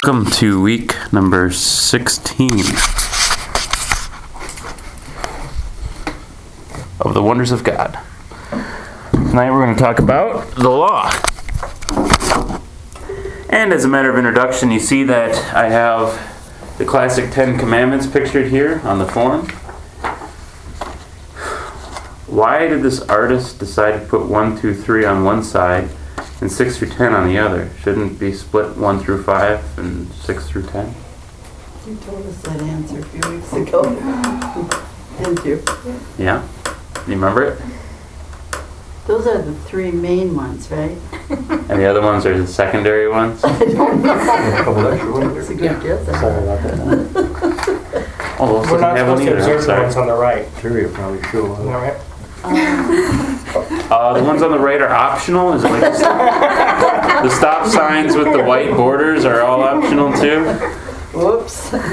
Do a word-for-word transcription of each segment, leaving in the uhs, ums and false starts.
Welcome to week number sixteen of the Wonders of God. Tonight we're going to talk about the law. And as a matter of introduction, you see that I have the classic Ten Commandments pictured here on the form. Why did this artist decide to put one, two, three on one side and six through ten on the other? Shouldn't it be split one through five and six through ten? You told us that answer a few weeks ago. Didn't you? Yeah? You remember it? Those are the three main ones, right? And the other ones are the secondary ones? I don't know. That's a good guess. Sorry about that. Oh, those We're not have one supposed to either. observe the Sorry. ones on the right. Sure, probably sure. Isn't that right? Uh, the ones on the right are optional? Is it like the stop, the stop signs with the white borders are all optional too? Whoops. I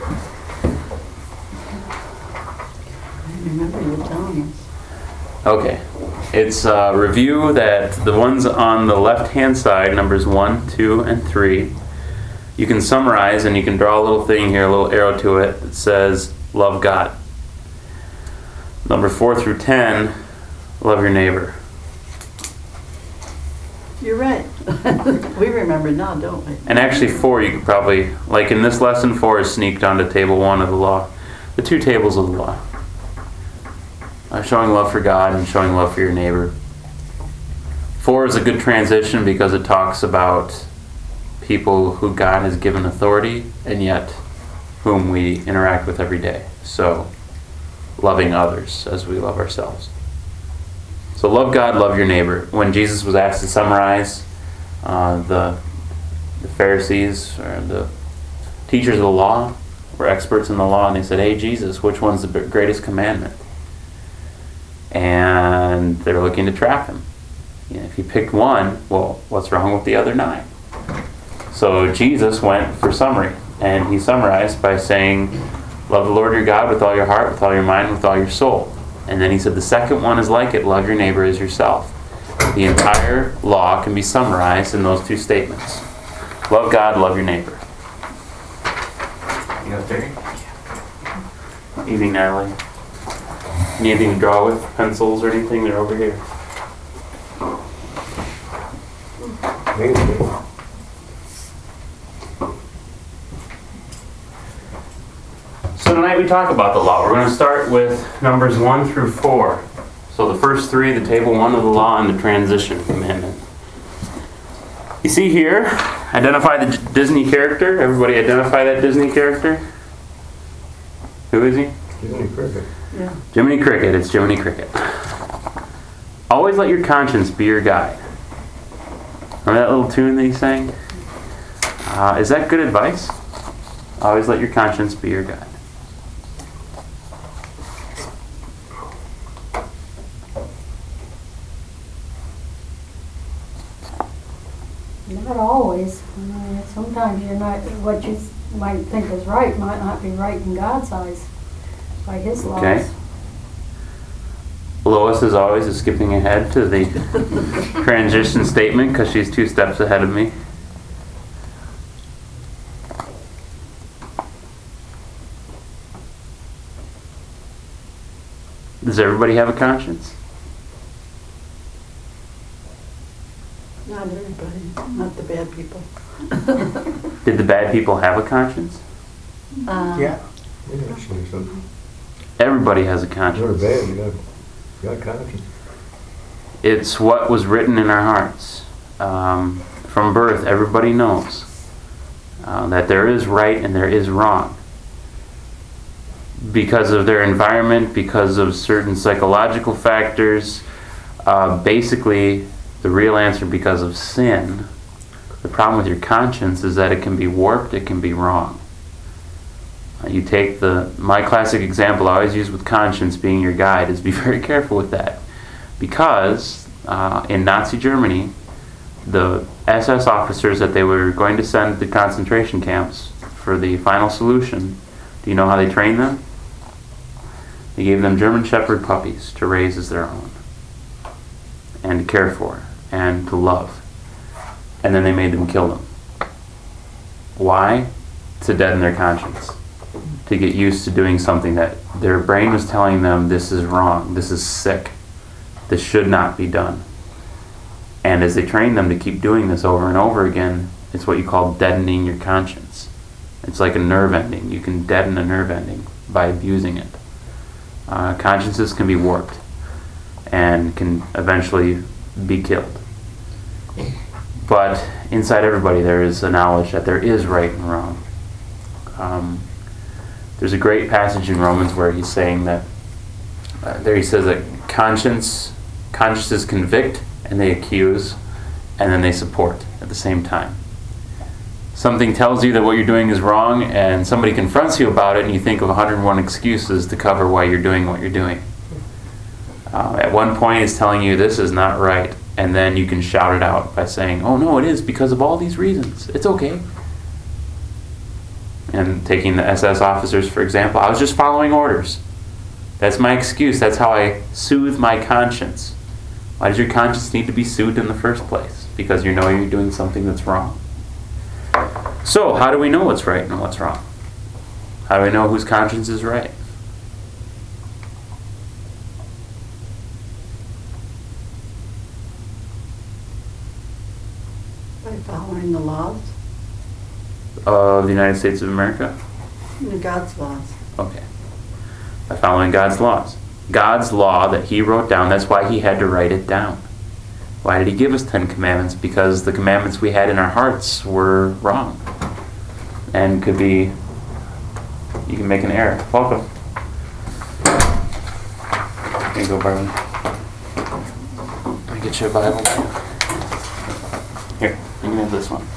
remember you telling us. Okay. It's a review that the ones on the left-hand side, numbers one, two, and three, you can summarize and you can draw a little thing here, a little arrow to it that says, love God. Number four through ten, love your neighbor. You're right. We remember now, don't we? And actually four, you could probably, like in this lesson, four is sneaked onto table one of the law. The two tables of the law. Uh, showing love for God and showing love for your neighbor. Four is a good transition because it talks about people who God has given authority and yet whom we interact with every day. So, loving others as we love ourselves. So love God, love your neighbor. When Jesus was asked to summarize, uh, the, the Pharisees or the teachers of the law were experts in the law, and they said, hey Jesus, which one's the greatest commandment? And they were looking to trap him. You know, if he picked one, well, what's wrong with the other nine? So Jesus went for summary, and he summarized by saying, love the Lord your God with all your heart, with all your mind, with all your soul. And then he said the second one is like it, love your neighbor as yourself. The entire law can be summarized in those two statements. Love God, love your neighbor. You got thirty? Evening, Natalie. Need anything to draw with? Pencils or anything? They're over here. Maybe. So tonight we talk about the law. We're going to start with numbers one through four. So the first three, the table one of the law and the transition commandment. You see here, identify the Disney character. Everybody identify that Disney character? Who is he? Jiminy Cricket. Yeah. Jiminy Cricket. It's Jiminy Cricket. Always let your conscience be your guide. Remember that little tune that he sang? Uh, is that good advice? Always let your conscience be your guide. Not always. I mean, sometimes you're not, what you might think is right might not be right in God's eyes, by His laws. Okay. Lois is always is skipping ahead to the transition statement because she's two steps ahead of me. Does everybody have a conscience? Not everybody. Not the bad people. Did the bad people have a conscience? Uh, Yeah. Yeah, actually, so Everybody has a you're conscience. bad, you got, you got conscience. It's what was written in our hearts. Um, from birth, everybody knows uh, that there is right and there is wrong. Because of their environment, because of certain psychological factors, uh, basically the real answer because of sin. The problem with your conscience is that it can be warped, it can be wrong. Uh, you take the, my classic example I always use with conscience being your guide is be very careful with that. Because uh, in Nazi Germany, the S S officers that they were going to send to concentration camps for the final solution, do you know how they trained them? They gave them German Shepherd puppies to raise as their own and to care for and to love. And then they made them kill them. Why? To deaden their conscience. To get used to doing something that their brain was telling them this is wrong, this is sick, this should not be done. And as they train them to keep doing this over and over again, it's what you call deadening your conscience. It's like a nerve ending. You can deaden a nerve ending by abusing it. Uh, consciences can be warped and can eventually be killed. But inside everybody there is a knowledge that there is right and wrong. Um, there's a great passage in Romans where he's saying that, uh, there he says that conscience, consciences convict and they accuse and then they support at the same time. Something tells you that what you're doing is wrong and somebody confronts you about it and you think of one hundred one excuses to cover why you're doing what you're doing. Uh, at one point it's telling you this is not right, and then you can shout it out by saying, oh no, it is because of all these reasons. It's okay. And taking the S S officers, for example, I was just following orders. That's my excuse. That's how I soothe my conscience. Why does your conscience need to be soothed in the first place? Because you know you're doing something that's wrong. So, how do we know what's right and what's wrong? How do we know whose conscience is right? By following the laws, Of the United States of America? and God's laws. Okay. By following God's laws. God's law that he wrote down, that's why he had to write it down. Why did he give us Ten Commandments? Because the commandments we had in our hearts were wrong. And could be, you can make an error. Welcome. Here you go, Barley. Let me get you a Bible. Here, you can have this one.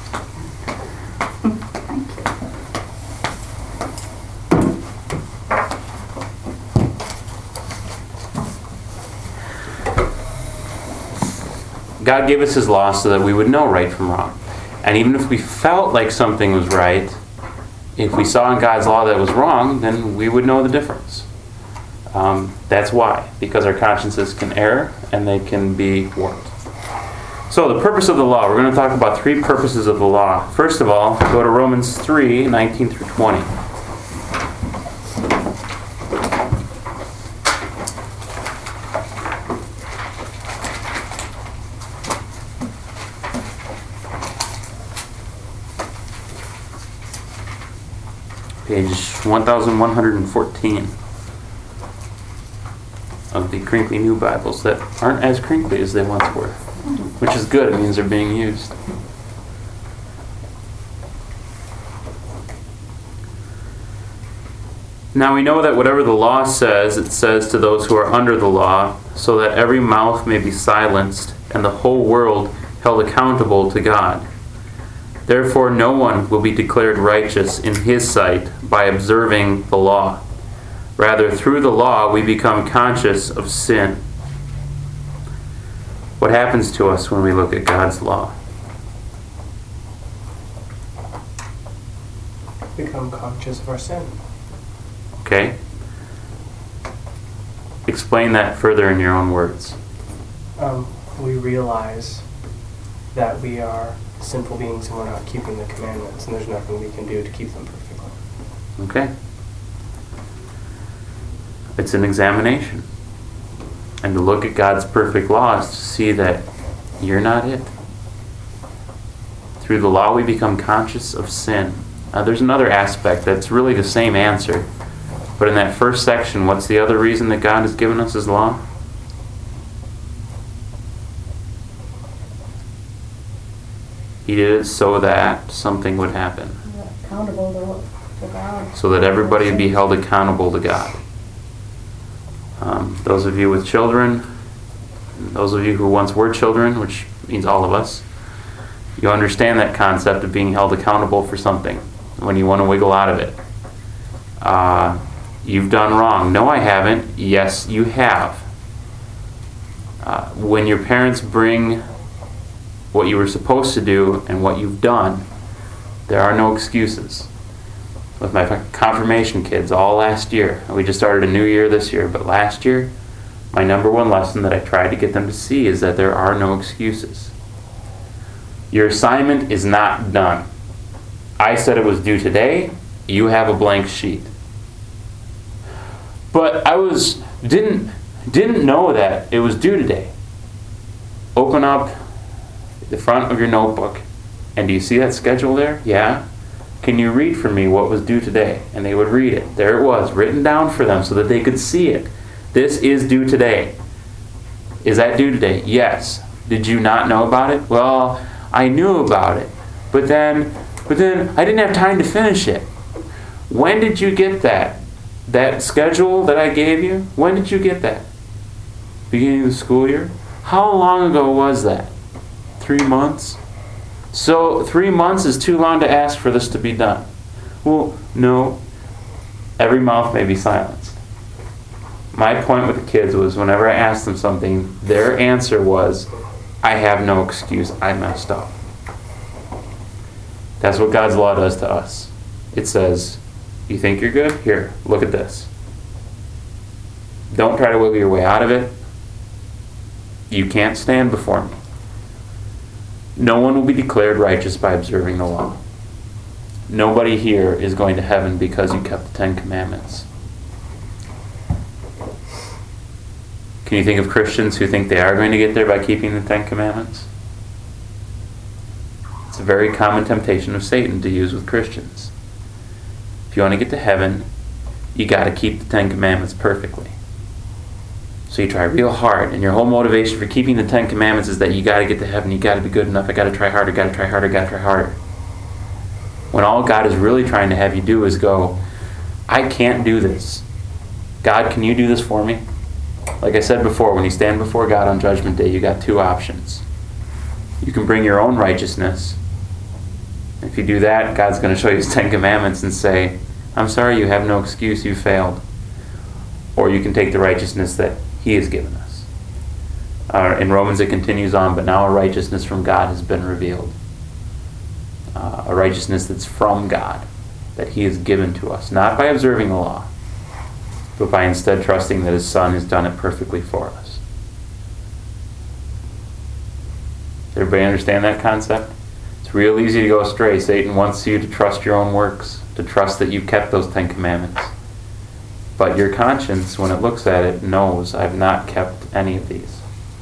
God gave us his law so that we would know right from wrong. And even if we felt like something was right, if we saw in God's law that it was wrong, then we would know the difference. Um, that's why. Because our consciences can err and they can be warped. So the purpose of the law. We're going to talk about three purposes of the law. First of all, go to Romans three, nineteen through twenty. Page one thousand one hundred fourteen of the crinkly new Bibles that aren't as crinkly as they once were, which is good. It means they're being used. Now we know that whatever the law says, it says to those who are under the law, so that every mouth may be silenced and the whole world held accountable to God. Therefore, no one will be declared righteous in his sight by observing the law. Rather, through the law, we become conscious of sin. What happens to us when we look at God's law? Become conscious of our sin. Okay? Explain that further in your own words. Um, we realize that we are sinful beings and we're not keeping the commandments, and there's nothing we can do to keep them perfectly. Okay? It's an examination. And to look at God's perfect law is to see that you're not it. Through the law we become conscious of sin. Now there's another aspect that's really the same answer. But in that first section, what's the other reason that God has given us his law? He did it so that something would happen. Accountable to, to God. So that everybody would be held accountable to God. Um, those of you with children, those of you who once were children, which means all of us, you understand that concept of being held accountable for something when you want to wiggle out of it. Uh, you've done wrong. No, I haven't. Yes, you have. Uh, when your parents bring what you were supposed to do and what you've done, there are no excuses. With my confirmation kids all last year, we just started a new year this year, but last year, my number one lesson that I tried to get them to see is that there are no excuses. Your assignment is not done. I said it was due today. You have a blank sheet. But I was didn't didn't know that it was due today. Open up the front of your notebook, and do you see that schedule there? Yeah. Can you read for me what was due today? And they would read it. There it was, written down for them so that they could see it. This is due today. Is that due today? Yes. Did you not know about it? Well, I knew about it, but then, but then I didn't have time to finish it. When did you get that? That schedule that I gave you? When did you get that? Beginning of the school year? How long ago was that? Three months? So three months is too long to ask for this to be done. Well, no. Every mouth may be silenced. My point with the kids was whenever I asked them something, their answer was, I have no excuse, I messed up. That's what God's law does to us. It says, you think you're good? Here, look at this. Don't try to wiggle your way out of it. You can't stand before me. No one will be declared righteous by observing the law. Nobody here is going to heaven because you kept the Ten Commandments. Can you think of Christians who think they are going to get there by keeping the Ten Commandments? It's a very common temptation of Satan to use with Christians. If you want to get to heaven, you got to keep the Ten Commandments perfectly. So you try real hard, and your whole motivation for keeping the Ten Commandments is that you got to get to heaven, you got to be good enough, I got to try harder, got to try harder, got to try harder. When all God is really trying to have you do is go, I can't do this. God, can you do this for me? Like I said before, when you stand before God on Judgment Day, you got two options. You can bring your own righteousness. If you do that, God's going to show you His Ten Commandments and say, I'm sorry, you have no excuse, you failed. Or you can take the righteousness that He has given us. Uh, in Romans it continues on, but now a righteousness from God has been revealed. Uh, a righteousness that's from God, that He has given to us, not by observing the law, but by instead trusting that His Son has done it perfectly for us. Does everybody understand that concept? It's real easy to go astray. Satan wants you to trust your own works, to trust that you've kept those Ten Commandments. But your conscience, when it looks at it, knows I've not kept any of these.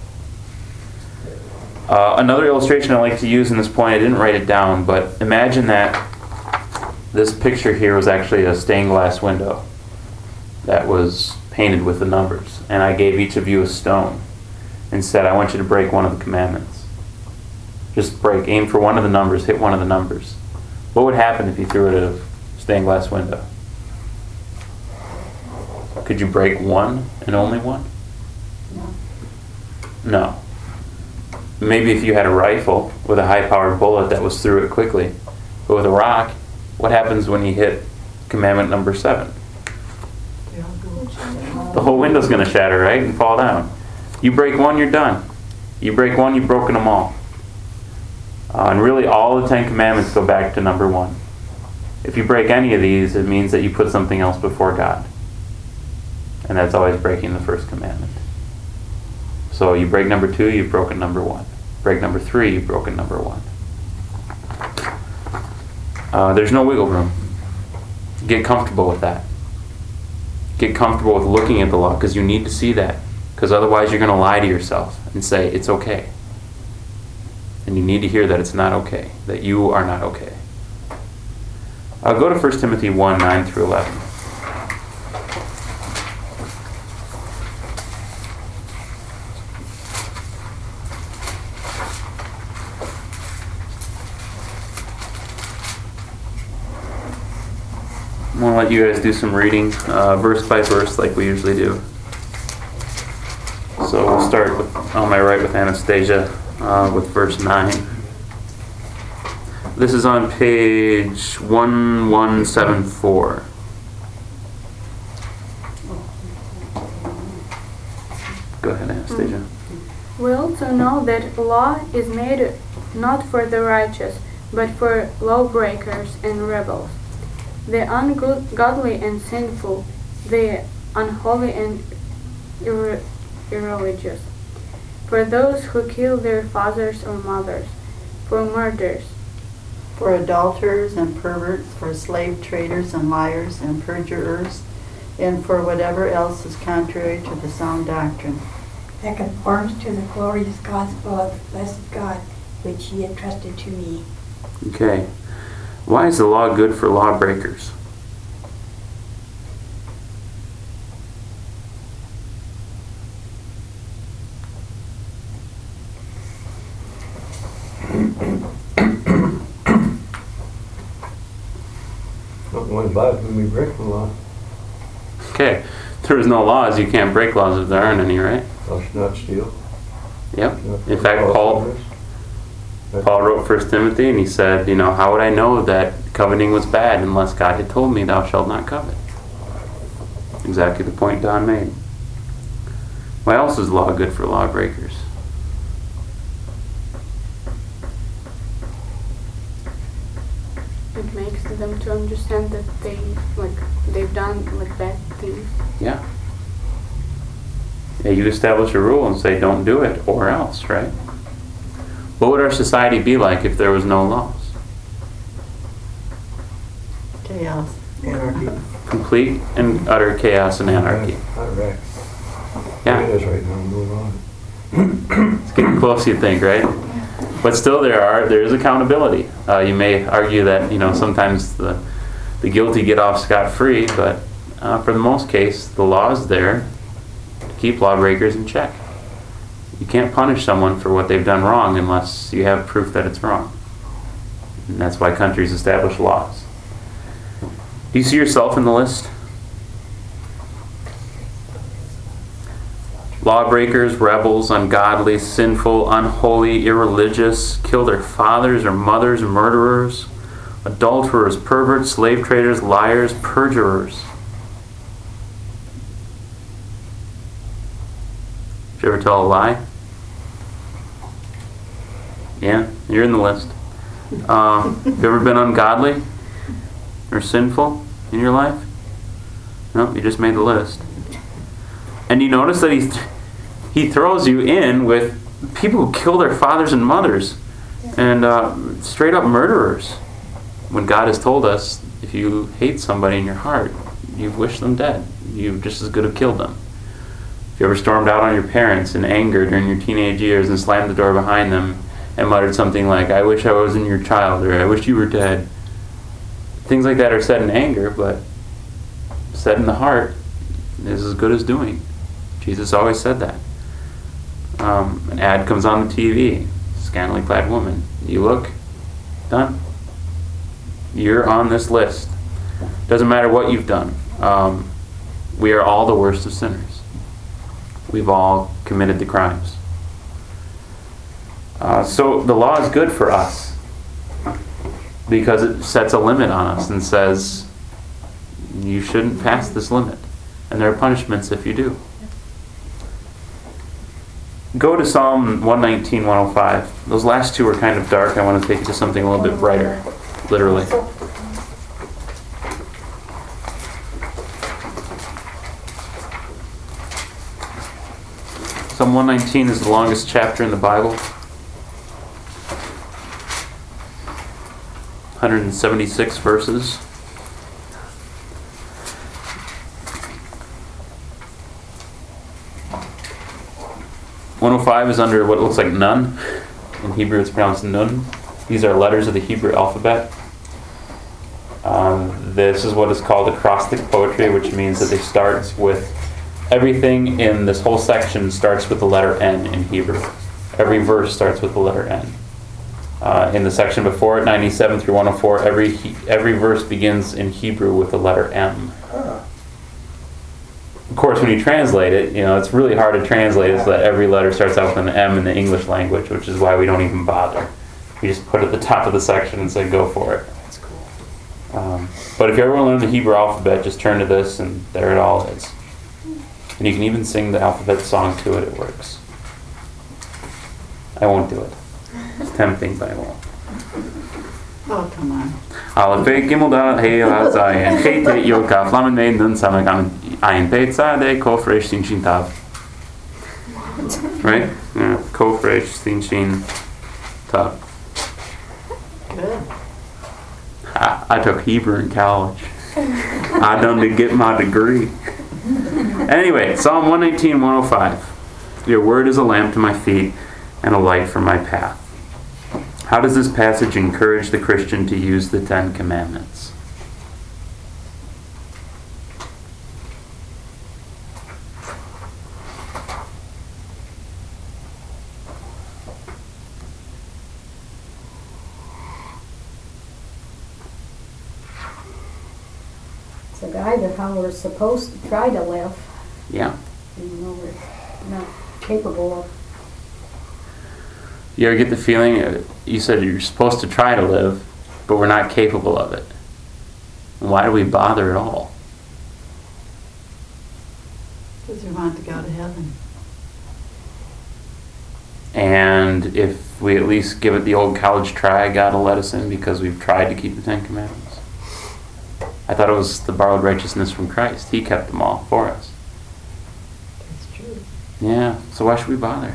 Uh, another illustration I like to use in this point, I didn't write it down, but imagine that this picture here was actually a stained glass window that was painted with the numbers. And I gave each of you a stone and said, I want you to break one of the commandments. Just break, aim for one of the numbers, hit one of the numbers. What would happen if you threw it at a stained glass window? Could you break one and only one? No. No. Maybe if you had a rifle with a high-powered bullet that was through it quickly. But with a rock, what happens when you hit commandment number seven? The whole window's going to shatter, right, and fall down. You break one, you're done. You break one, you've broken them all. Uh, and really, all the Ten Commandments go back to number one. If you break any of these, it means that you put something else before God. And that's always breaking the first commandment. So you break number two, you've broken number one. Break number three, you've broken number one. Uh, there's no wiggle room. Get comfortable with that. Get comfortable with looking at the law, because you need to see that. Because otherwise you're going to lie to yourself and say, it's okay. And you need to hear that it's not okay, that you are not okay. I'll go to First Timothy one, nine through eleven. I'm going to let you guys do some reading, uh, verse by verse, like we usually do. So we'll start with, on my right with Anastasia, uh, with verse nine. This is on page one one seven four. Go ahead, Anastasia. We also know that law is made not for the righteous, but for lawbreakers and rebels, the ungodly and sinful, the unholy and irre- irreligious, for those who kill their fathers or mothers, for murderers, for adulterers and perverts, for slave traders and liars and perjurers, and for whatever else is contrary to the sound doctrine. That conforms to the glorious gospel of the blessed God, which he entrusted to me. Okay. Why is the law good for lawbreakers? Not one life when we break the law. Okay. If there's no laws, you can't break laws if there aren't any, right? Thou shalt not steal. Yep. Not In fact, false Paul witness. Paul wrote First Timothy and he said, you know, how would I know that coveting was bad unless God had told me thou shalt not covet? Exactly the point Don made. Why else is law good for lawbreakers? It makes them to understand that they like they've done like bad things. Yeah. Yeah, you establish a rule and say don't do it or else, right? What would our society be like if there was no laws? Chaos. Anarchy. Complete and utter chaos and anarchy. Iraq. Yeah. It is right now, moving on. It's getting close, you think, right? But still, there are there is accountability. Uh, you may argue that you know sometimes the the guilty get off scot free, but uh, for the most case, the law is there to keep lawbreakers in check. You can't punish someone for what they've done wrong unless you have proof that it's wrong, and that's why countries establish laws. Do you see yourself in the list? Lawbreakers, rebels, ungodly, sinful, unholy, irreligious, kill their fathers or mothers, murderers, adulterers, perverts, slave traders, liars, perjurers. Did you ever tell a lie? Yeah, you're in the list. Uh, have you ever been ungodly or sinful in your life? No, you just made the list. And you notice that he th- he throws you in with people who kill their fathers and mothers and uh, straight up murderers. When God has told us, if you hate somebody in your heart, you wish them dead. You just as good have killed them. If you ever stormed out on your parents in anger during your teenage years and slammed the door behind them and muttered something like, I wish I wasn't your child, or I wish you were dead. Things like that are said in anger, but said in the heart is as good as doing. Jesus always said that. Um, an ad comes on the T V, scantily clad woman. You look, done. You're on this list. Doesn't matter what you've done. Um, we are all the worst of sinners. We've all committed the crimes. Uh, so the law is good for us because it sets a limit on us and says you shouldn't pass this limit. And there are punishments if you do. Go to Psalm one nineteen, one oh five. Those last two are kind of dark. I want to take you to something a little bit brighter, literally. Psalm one nineteen is the longest chapter in the Bible. one hundred seventy-six verses. one oh five is under what looks like nun. In Hebrew it's pronounced nun. These are letters of the Hebrew alphabet. Um, this is what is called acrostic poetry, which means that they start with everything in this whole section starts with the letter N in Hebrew. Every verse starts with the letter N. Uh, in the section before it, ninety-seven through one oh four, every every verse begins in Hebrew with the letter M. Of course, when you translate it, you know, it's really hard to translate it so that every letter starts out with an M in the English language, which is why we don't even bother. We just put it at the top of the section and say, go for it. That's cool. Um, but if you ever want to learn the Hebrew alphabet, just turn to this and there it all is. And you can even sing the alphabet song to it, it works. I won't do it. It's tempting, but I won't. Oh, come on. Aleph, Beit, Gimel, Dalet, Hey, Vav, Zayin, Chet, Tet, Yod, Kaf, Lamed, Mem, Nun, Samech, Ayin, Beit, Tzadeh, Kof, Resh, Sin, Shin, Tav. Right? Yeah. Kof, Resh, Sin, Shin, Tav. Good. I took Hebrew in college. I done to get my degree. Anyway, Psalm one nineteen, one oh five. Your word is a lamp to my feet and a light for my path. How does this passage encourage the Christian to use the Ten Commandments? It's a guide of how we're supposed to try to live, Yeah. even though we're not capable of. You ever get the feeling, uh, you said you're supposed to try to live, but we're not capable of it. Why do we bother at all? Because we want to go to heaven. And if we at least give it the old college try, God will let us in because we've tried to keep the Ten Commandments. I thought it was the borrowed righteousness from Christ. He kept them all for us. That's true. Yeah, so why should we bother?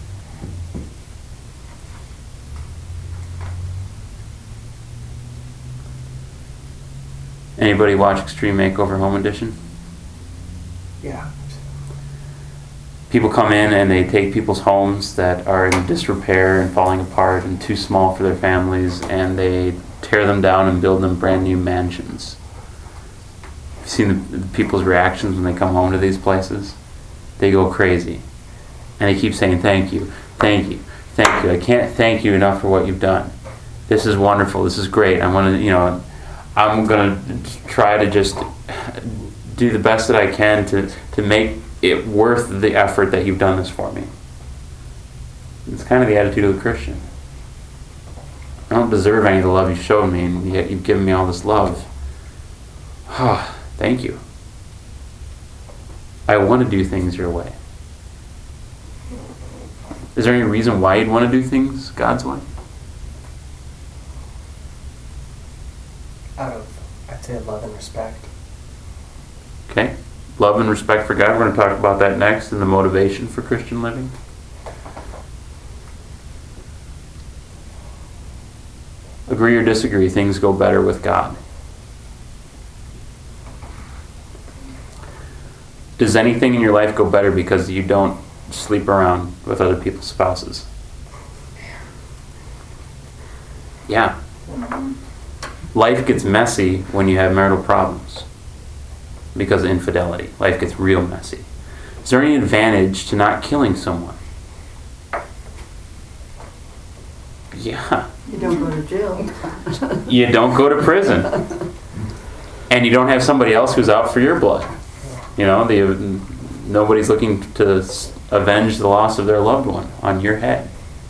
Anybody watch Extreme Makeover Home Edition? Yeah. People come in and they take people's homes that are in disrepair and falling apart and too small for their families, and they tear them down and build them brand new mansions. You've seen the, the people's reactions when they come home to these places? They go crazy. And they keep saying, thank you, thank you, thank you. I can't thank you enough for what you've done. This is wonderful, this is great. I want to, you know, I'm going to try to just do the best that I can to, to make it worth the effort that you've done this for me. It's kind of the attitude of the Christian. I don't deserve any of the love you showed me, and yet you've given me all this love. Ah, thank you. I want to do things your way. Is there any reason why you'd want to do things God's way? Out of, I'd say, love and respect. Okay. Love and respect for God. We're going to talk about that next in the motivation for Christian living. Agree or disagree, things go better with God. Does anything in your life go better because you don't sleep around with other people's spouses? Yeah. Life gets messy when you have marital problems because of infidelity. Life gets real messy. Is there any advantage to not killing someone? Yeah. You don't go to jail. You don't go to prison. And you don't have somebody else who's out for your blood. You know, the, nobody's looking to s- avenge the loss of their loved one on your head.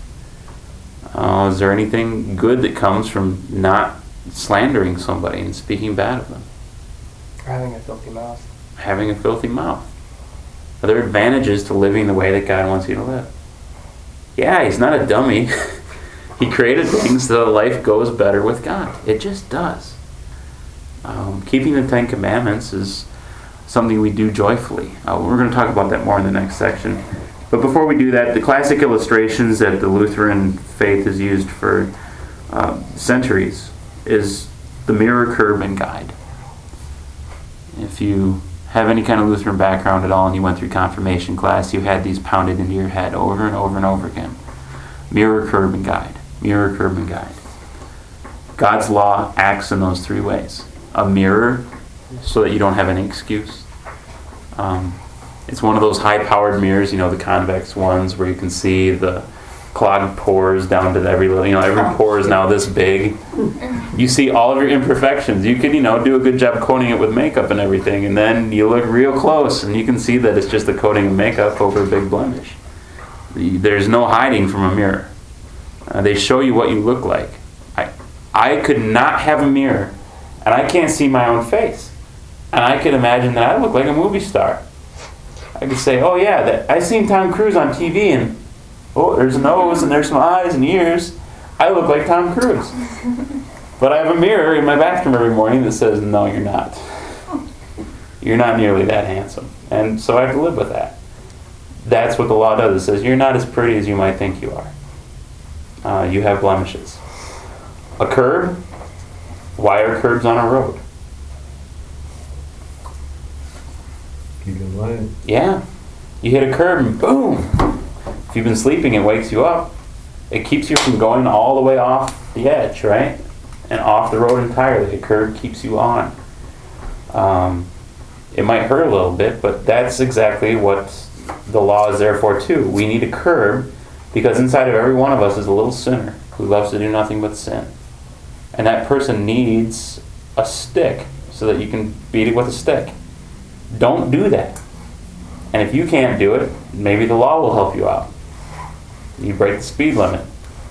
Uh, is there anything good that comes from not slandering somebody and speaking bad of them? Or having a filthy mouth. Having a filthy mouth. Are there advantages to living the way that God wants you to live? Yeah, he's not a dummy. He created things so that life goes better with God. It just does. Um, keeping the Ten Commandments is something we do joyfully. Uh, we're going to talk about that more in the next section. But before we do that, the classic illustrations that the Lutheran faith has used for uh, centuries is the mirror, curb, and guide. If you have any kind of Lutheran background at all and you went through confirmation class, you had these pounded into your head over and over and over again. Mirror, curb, and guide. Mirror, curb, and guide. God's law acts in those three ways. A mirror, so that you don't have any excuse. Um, it's one of those high-powered mirrors, you know, the convex ones where you can see the clogged pores down to every little, you know, every pore is now this big. You see all of your imperfections. You can, you know, do a good job coating it with makeup and everything, and then you look real close and you can see that it's just a coating of makeup over a big blemish. There's no hiding from a mirror. Uh, they show you what you look like. I, I could not have a mirror, and I can't see my own face. And I could imagine that I look like a movie star. I could say, oh yeah, that I seen Tom Cruise on T V, and oh, there's a nose, and there's some eyes and ears. I look like Tom Cruise. But I have a mirror in my bathroom every morning that says, no, you're not. You're not nearly that handsome. And so I have to live with that. That's what the law does. It says, you're not as pretty as you might think you are. Uh, you have blemishes. A curb? Why are curbs on a road? Keep in line. Yeah. You hit a curb and boom! If you've been sleeping, it wakes you up. It keeps you from going all the way off the edge, right? And off the road entirely. A curb keeps you on. Um, it might hurt a little bit, but that's exactly what the law is there for too. We need a curb because inside of every one of us is a little sinner who loves to do nothing but sin. And that person needs a stick so that you can beat it with a stick. Don't do that. And if you can't do it, maybe the law will help you out. You break the speed limit.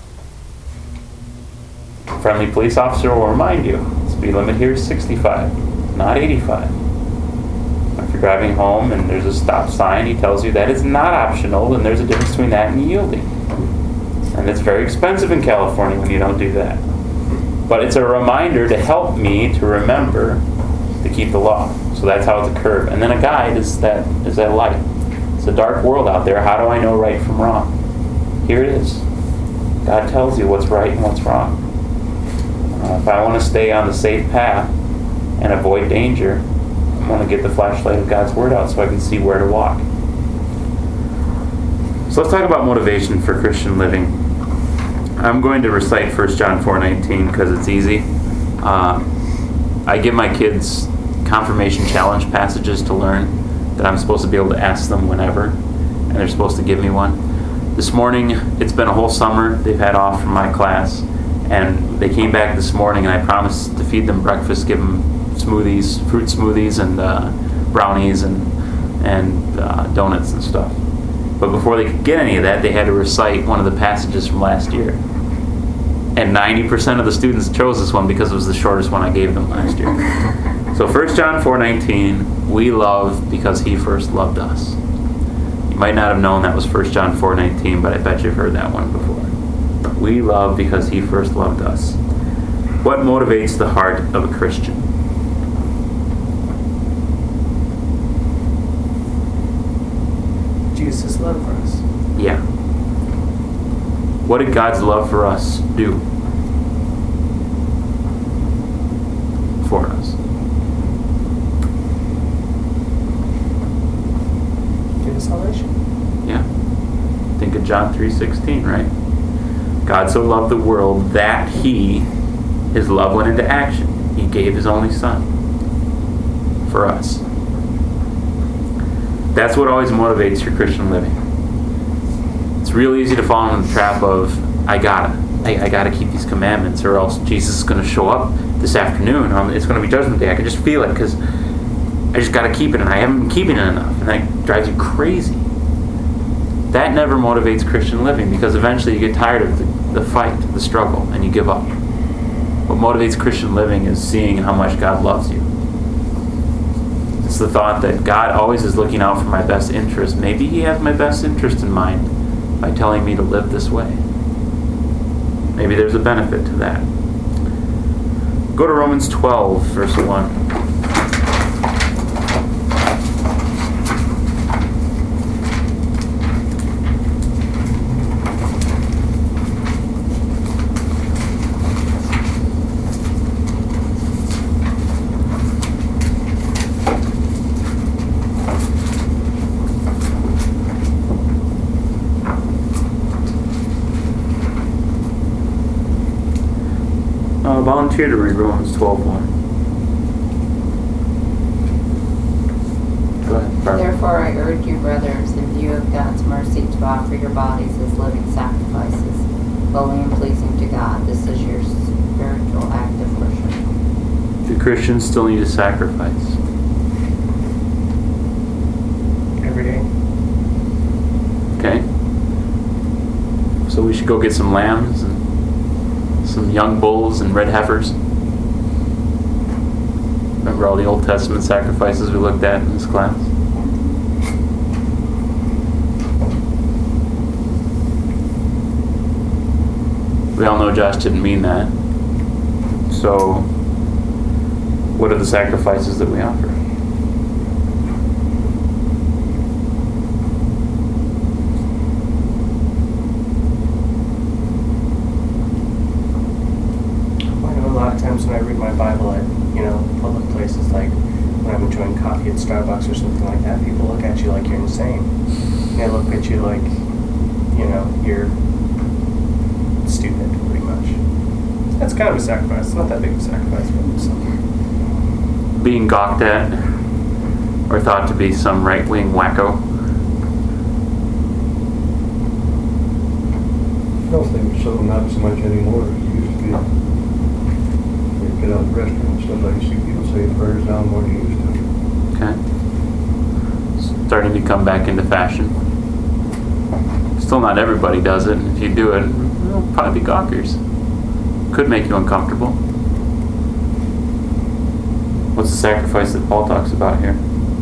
A friendly police officer will remind you, the speed limit here is sixty-five, not eighty-five. If you're driving home and there's a stop sign, he tells you that is not optional, and there's a difference between that and yielding. And it's very expensive in California when you don't do that. But it's a reminder to help me to remember to keep the law. So that's how it's a curb. And then a guide is that is that light. It's a dark world out there. How do I know right from wrong? Here it is. God tells you what's right and what's wrong. Uh, if I want to stay on the safe path and avoid danger, I want to get the flashlight of God's Word out so I can see where to walk. So let's talk about motivation for Christian living. I'm going to recite First John four nineteen because it's easy. Uh, I give my kids confirmation challenge passages to learn that I'm supposed to be able to ask them whenever, and they're supposed to give me one. This morning, it's been a whole summer they've had off from my class, and they came back this morning and I promised to feed them breakfast, give them smoothies, fruit smoothies and uh, brownies and, and uh, donuts and stuff. But before they could get any of that, they had to recite one of the passages from last year. And ninety percent of the students chose this one because it was the shortest one I gave them last year. So First John four nineteen, we love because he first loved us. You might not have known that was First John four nineteen, but I bet you've heard that one before. We love because he first loved us. What motivates the heart of a Christian? Jesus' love for us. Yeah. What did God's love for us do for us? Give us salvation. Yeah. Think of John three sixteen, right? God so loved the world that he, his love went into action. He gave his only son for us. That's what always motivates your Christian living. It's real easy to fall into the trap of, I gotta. I, I gotta keep these commandments or else Jesus is going to show up this afternoon. Um, it's going to be Judgment Day. I can just feel it because I just gotta keep it and I haven't been keeping it enough. And that drives you crazy. That never motivates Christian living because eventually you get tired of the, the fight, the struggle, and you give up. What motivates Christian living is seeing how much God loves you. It's the thought that God always is looking out for my best interest. Maybe he has my best interest in mind by telling me to live this way. Maybe there's a benefit to that. Go to Romans twelve, verse one. Volunteer to read Romans twelve one. Go ahead, Barbara. Therefore I urge you, brothers, in view of God's mercy, to offer your bodies as living sacrifices, holy and pleasing to God. This is your spiritual act of worship. Do Christians still need a sacrifice? Every day. Okay. So we should go get some lambs and some young bulls and red heifers. Remember all the Old Testament sacrifices we looked at in this class? We all know Josh didn't mean that. So, what are the sacrifices that we offer? A lot of times when I read my Bible, public places, like when I'm enjoying coffee at Starbucks or something like that, people look at you like you're insane. They look at you like, you know, you're stupid, pretty much. That's kind of a sacrifice. It's not that big of a sacrifice, but it's something. Being gawked at or thought to be some right-wing wacko. I don't think so, not so much anymore. It used to be. You get out of the restaurant and stuff, like you see people say prayers down more than you used to. Okay. Starting to come back into fashion. Still not everybody does it, and if you do it, it'll probably be gawkers. Could make you uncomfortable. What's the sacrifice that Paul talks about here?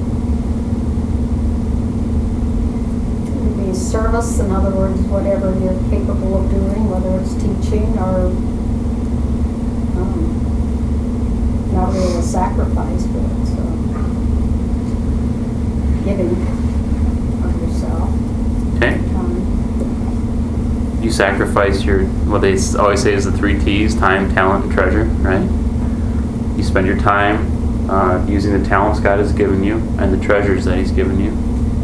It would be service, in other words, whatever you're capable of doing, whether it's teaching or um, not really a sacrifice, but it's uh, giving of yourself. Okay. Time. You sacrifice your, what they always say is the three T's, time, talent, and treasure, right? You spend your time uh, using the talents God has given you and the treasures that He's given you.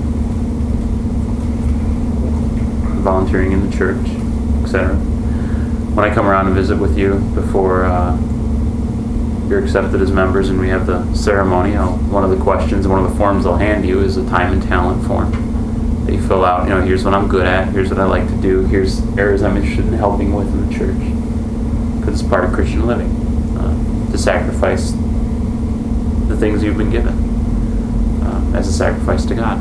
Volunteering in the church, et cetera. When I come around and visit with you before uh, you're accepted as members and we have the ceremony, I'll, one of the questions, one of the forms I'll hand you is a time and talent form. That you fill out, you know, here's what I'm good at, here's what I like to do, here's areas I'm interested in helping with in the church. Because it's part of Christian living, uh, to sacrifice the things you've been given uh, as a sacrifice to God.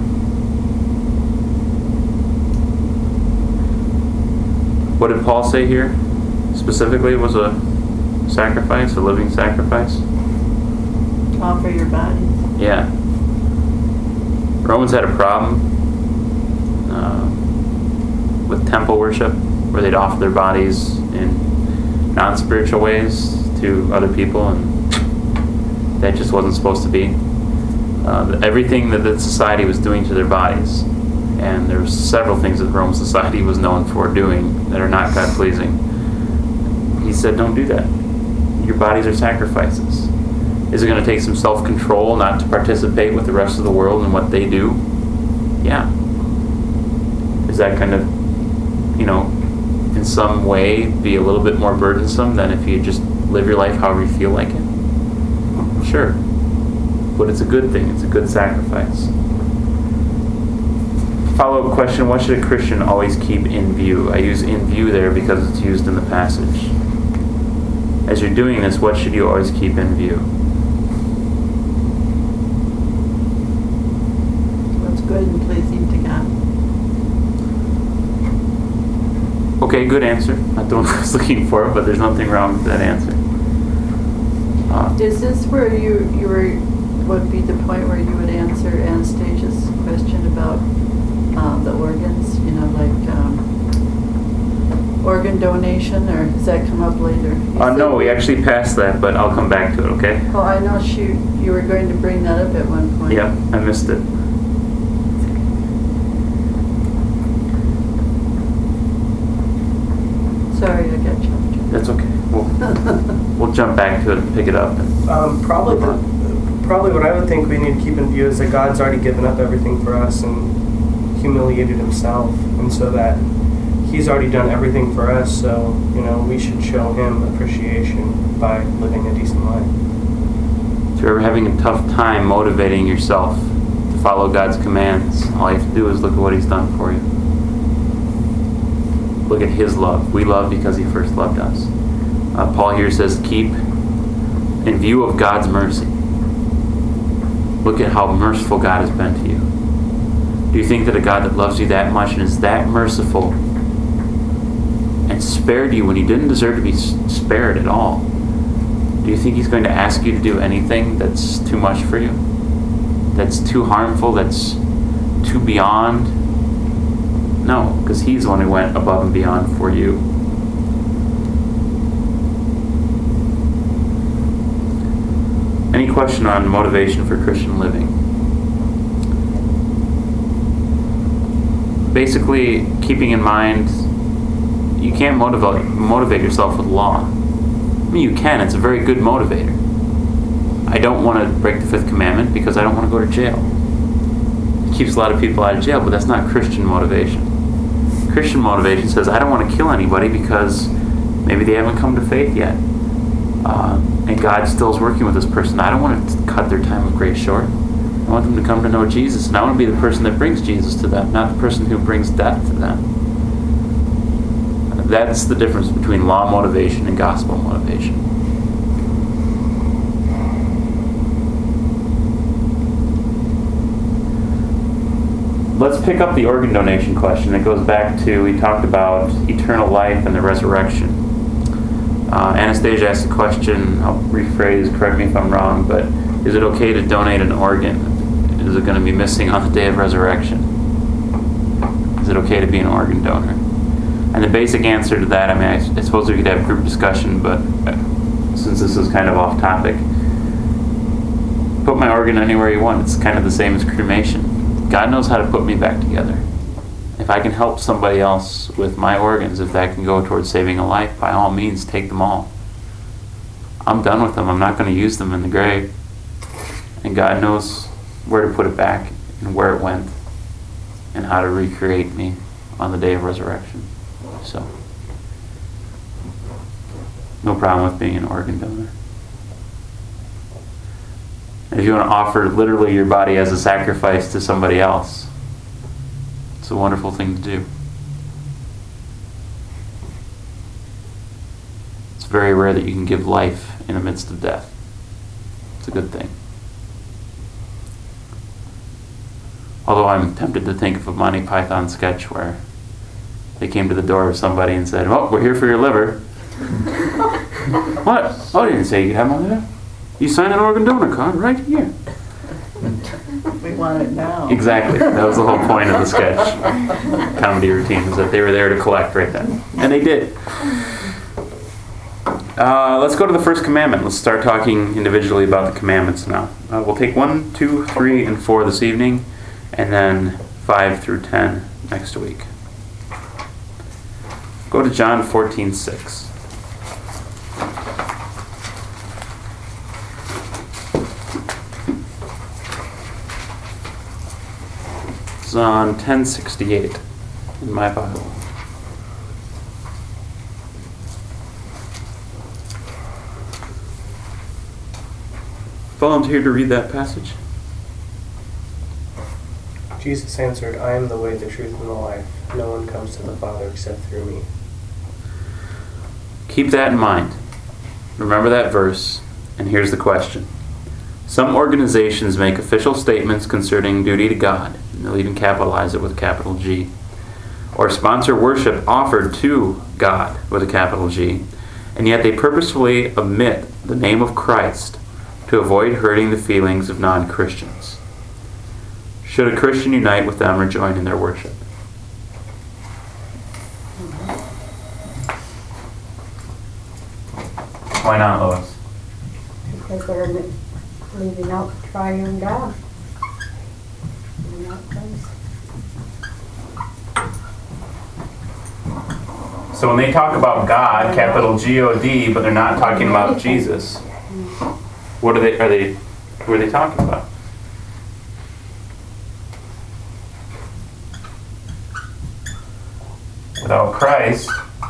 What did Paul say here? Specifically, was a sacrifice, a living sacrifice? Offer your bodies. Yeah. Romans had a problem Uh, with temple worship, where they'd offer their bodies in non-spiritual ways to other people, and that just wasn't supposed to be. Uh, everything that the society was doing to their bodies, and there were several things that Roman society was known for doing that are not God-pleasing. He said, don't do that. Your bodies are sacrifices. Is it going to take some self-control not to participate with the rest of the world in what they do? Yeah. Is that kind of, you know, in some way be a little bit more burdensome than if you just live your life however you feel like it? Sure. But it's a good thing. It's a good sacrifice. Follow-up question, what should a Christian always keep in view? I use in view there because it's used in the passage. As you're doing this, what should you always keep in view? What's good and pleasing to God. Okay, good answer. Not the one I was looking for, but there's nothing wrong with that answer. Uh, Is this where you you were would be the point where you would answer Anastasia's question about um, the organs? You know, like um, organ donation, or does that come up later? You uh, said- no, we actually passed that, but I'll come back to it, okay? Well, I know she you were going to bring that up at one point. Yep, I missed it. Sorry, I got you. That's okay. We'll, we'll jump back to it and pick it up. And Um, probably, the, probably what I would think we need to keep in view is that God's already given up everything for us and humiliated Himself, and so that He's already done everything for us. So you know, we should show Him appreciation by living a decent life. if you're ever having a tough time motivating yourself to follow God's commands, all you have to do is look at what He's done for you. Look at His love. We love because He first loved us. Uh, Paul here says, keep in view of God's mercy. Look at how merciful God has been to you. Do you think that a God that loves you that much and is that merciful and spared you when you didn't deserve to be spared at all, do you think He's going to ask you to do anything that's too much for you? That's too harmful? That's too beyond? No, because He's the one who went above and beyond for you. Any question on motivation for Christian living? Basically, keeping in mind, you can't motivate motivate yourself with law. I mean, you can. It's a very good motivator. I don't want to break the fifth commandment because I don't want to go to jail. It keeps a lot of people out of jail, but that's not Christian motivation. Christian motivation says, I don't want to kill anybody because maybe they haven't come to faith yet. Uh, and God still is working with this person. I don't want to cut their time of grace short. I want them to come to know Jesus, and I want to be the person that brings Jesus to them, not the person who brings death to them. That's the difference between law motivation and gospel motivation. Let's pick up the organ donation question. It goes back to, we talked about eternal life and the resurrection. Uh, Anastasia asked a question, I'll rephrase, correct me if I'm wrong, but is it okay to donate an organ? Is it going to be missing on the day of resurrection? Is it okay to be an organ donor? And the basic answer to that, I mean, I, I suppose we could have group discussion, but since this is kind of off topic, put my organ anywhere you want. It's kind of the same as cremation. God knows how to put me back together. If I can help somebody else with my organs, if that can go towards saving a life, by all means, take them all. I'm done with them. I'm not going to use them in the grave. And God knows where to put it back and where it went and how to recreate me on the day of resurrection. So, no problem with being an organ donor. And if you want to offer literally your body as a sacrifice to somebody else, it's a wonderful thing to do. It's very rare that you can give life in the midst of death. It's a good thing. Although I'm tempted to think of a Monty Python sketch where they came to the door of somebody and said, "Oh, we're here for your liver." What? Oh, I didn't say you could have my liver. You signed an organ donor card right here. We want it now. Exactly. That was the whole point of the sketch. Comedy routine was that they were there to collect right then. And they did. Uh, let's go to the first commandment. Let's start talking individually about the commandments now. Uh, we'll take one, two, three, and four this evening, and then five through ten next week. Go to John fourteen six. It's on ten sixty-eight in my Bible. Volunteer to read that passage. Jesus answered, I am the way, the truth, and the life. No one comes to the Father except through me. Keep that in mind. Remember that verse, and here's the question. Some organizations make official statements concerning duty to God, and they'll even capitalize it with a capital G, or sponsor worship offered to God with a capital G, and yet they purposefully omit the name of Christ to avoid hurting the feelings of non-Christians. Should a Christian unite with them or join in their worship? Why not, Lois? Because they're leaving out the triune God. Leaving out Christ. So when they talk about God, capital G O D, but they're not talking about Jesus, what are they? Are they? Who are they talking about? Without Christ,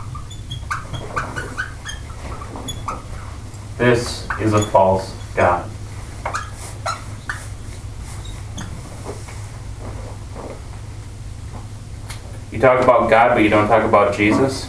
this is a false God. You talk about God, but you don't talk about Jesus.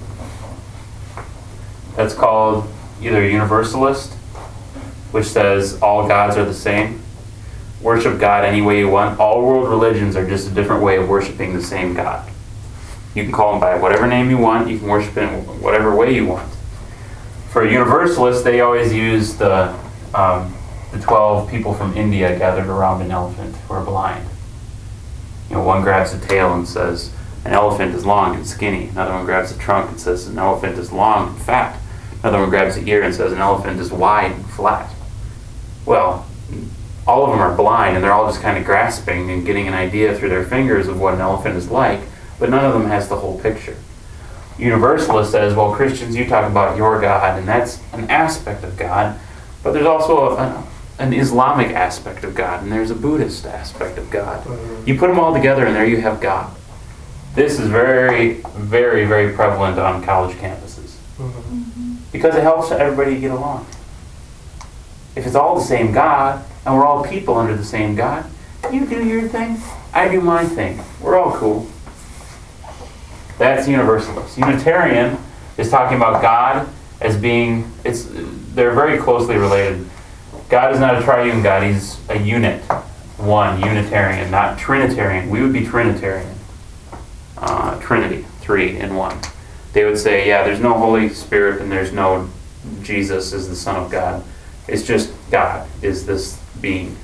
That's called either universalist, which says all gods are the same. Worship God any way you want. All world religions are just a different way of worshiping the same God. You can call him by whatever name you want. You can worship him whatever way you want. For a universalist, they always use the um, the twelve people from India gathered around an elephant who are blind. You know, one grabs the tail and says, an elephant is long and skinny. Another one grabs the trunk and says, an elephant is long and fat. Another one grabs the ear and says, an elephant is wide and flat. Well, all of them are blind, and they're all just kind of grasping and getting an idea through their fingers of what an elephant is like, but none of them has the whole picture. Universalist says, well, Christians, you talk about your God, and that's an aspect of God, but there's also a, an Islamic aspect of God, and there's a Buddhist aspect of God. Mhm. You put them all together, and there you have God. This is very, very, very prevalent on college campuses Mhm. because it helps everybody get along. If it's all the same God, and we're all people under the same God, you do your thing, I do my thing. We're all cool. That's Universalist. Unitarian is talking about God as being, it's they're very closely related. God is not a triune God, he's a unit, one, Unitarian, not Trinitarian. We would be Trinitarian. Uh, Trinity, three in one. They would say, yeah, there's no Holy Spirit and there's no Jesus is the Son of God. It's just God is this being.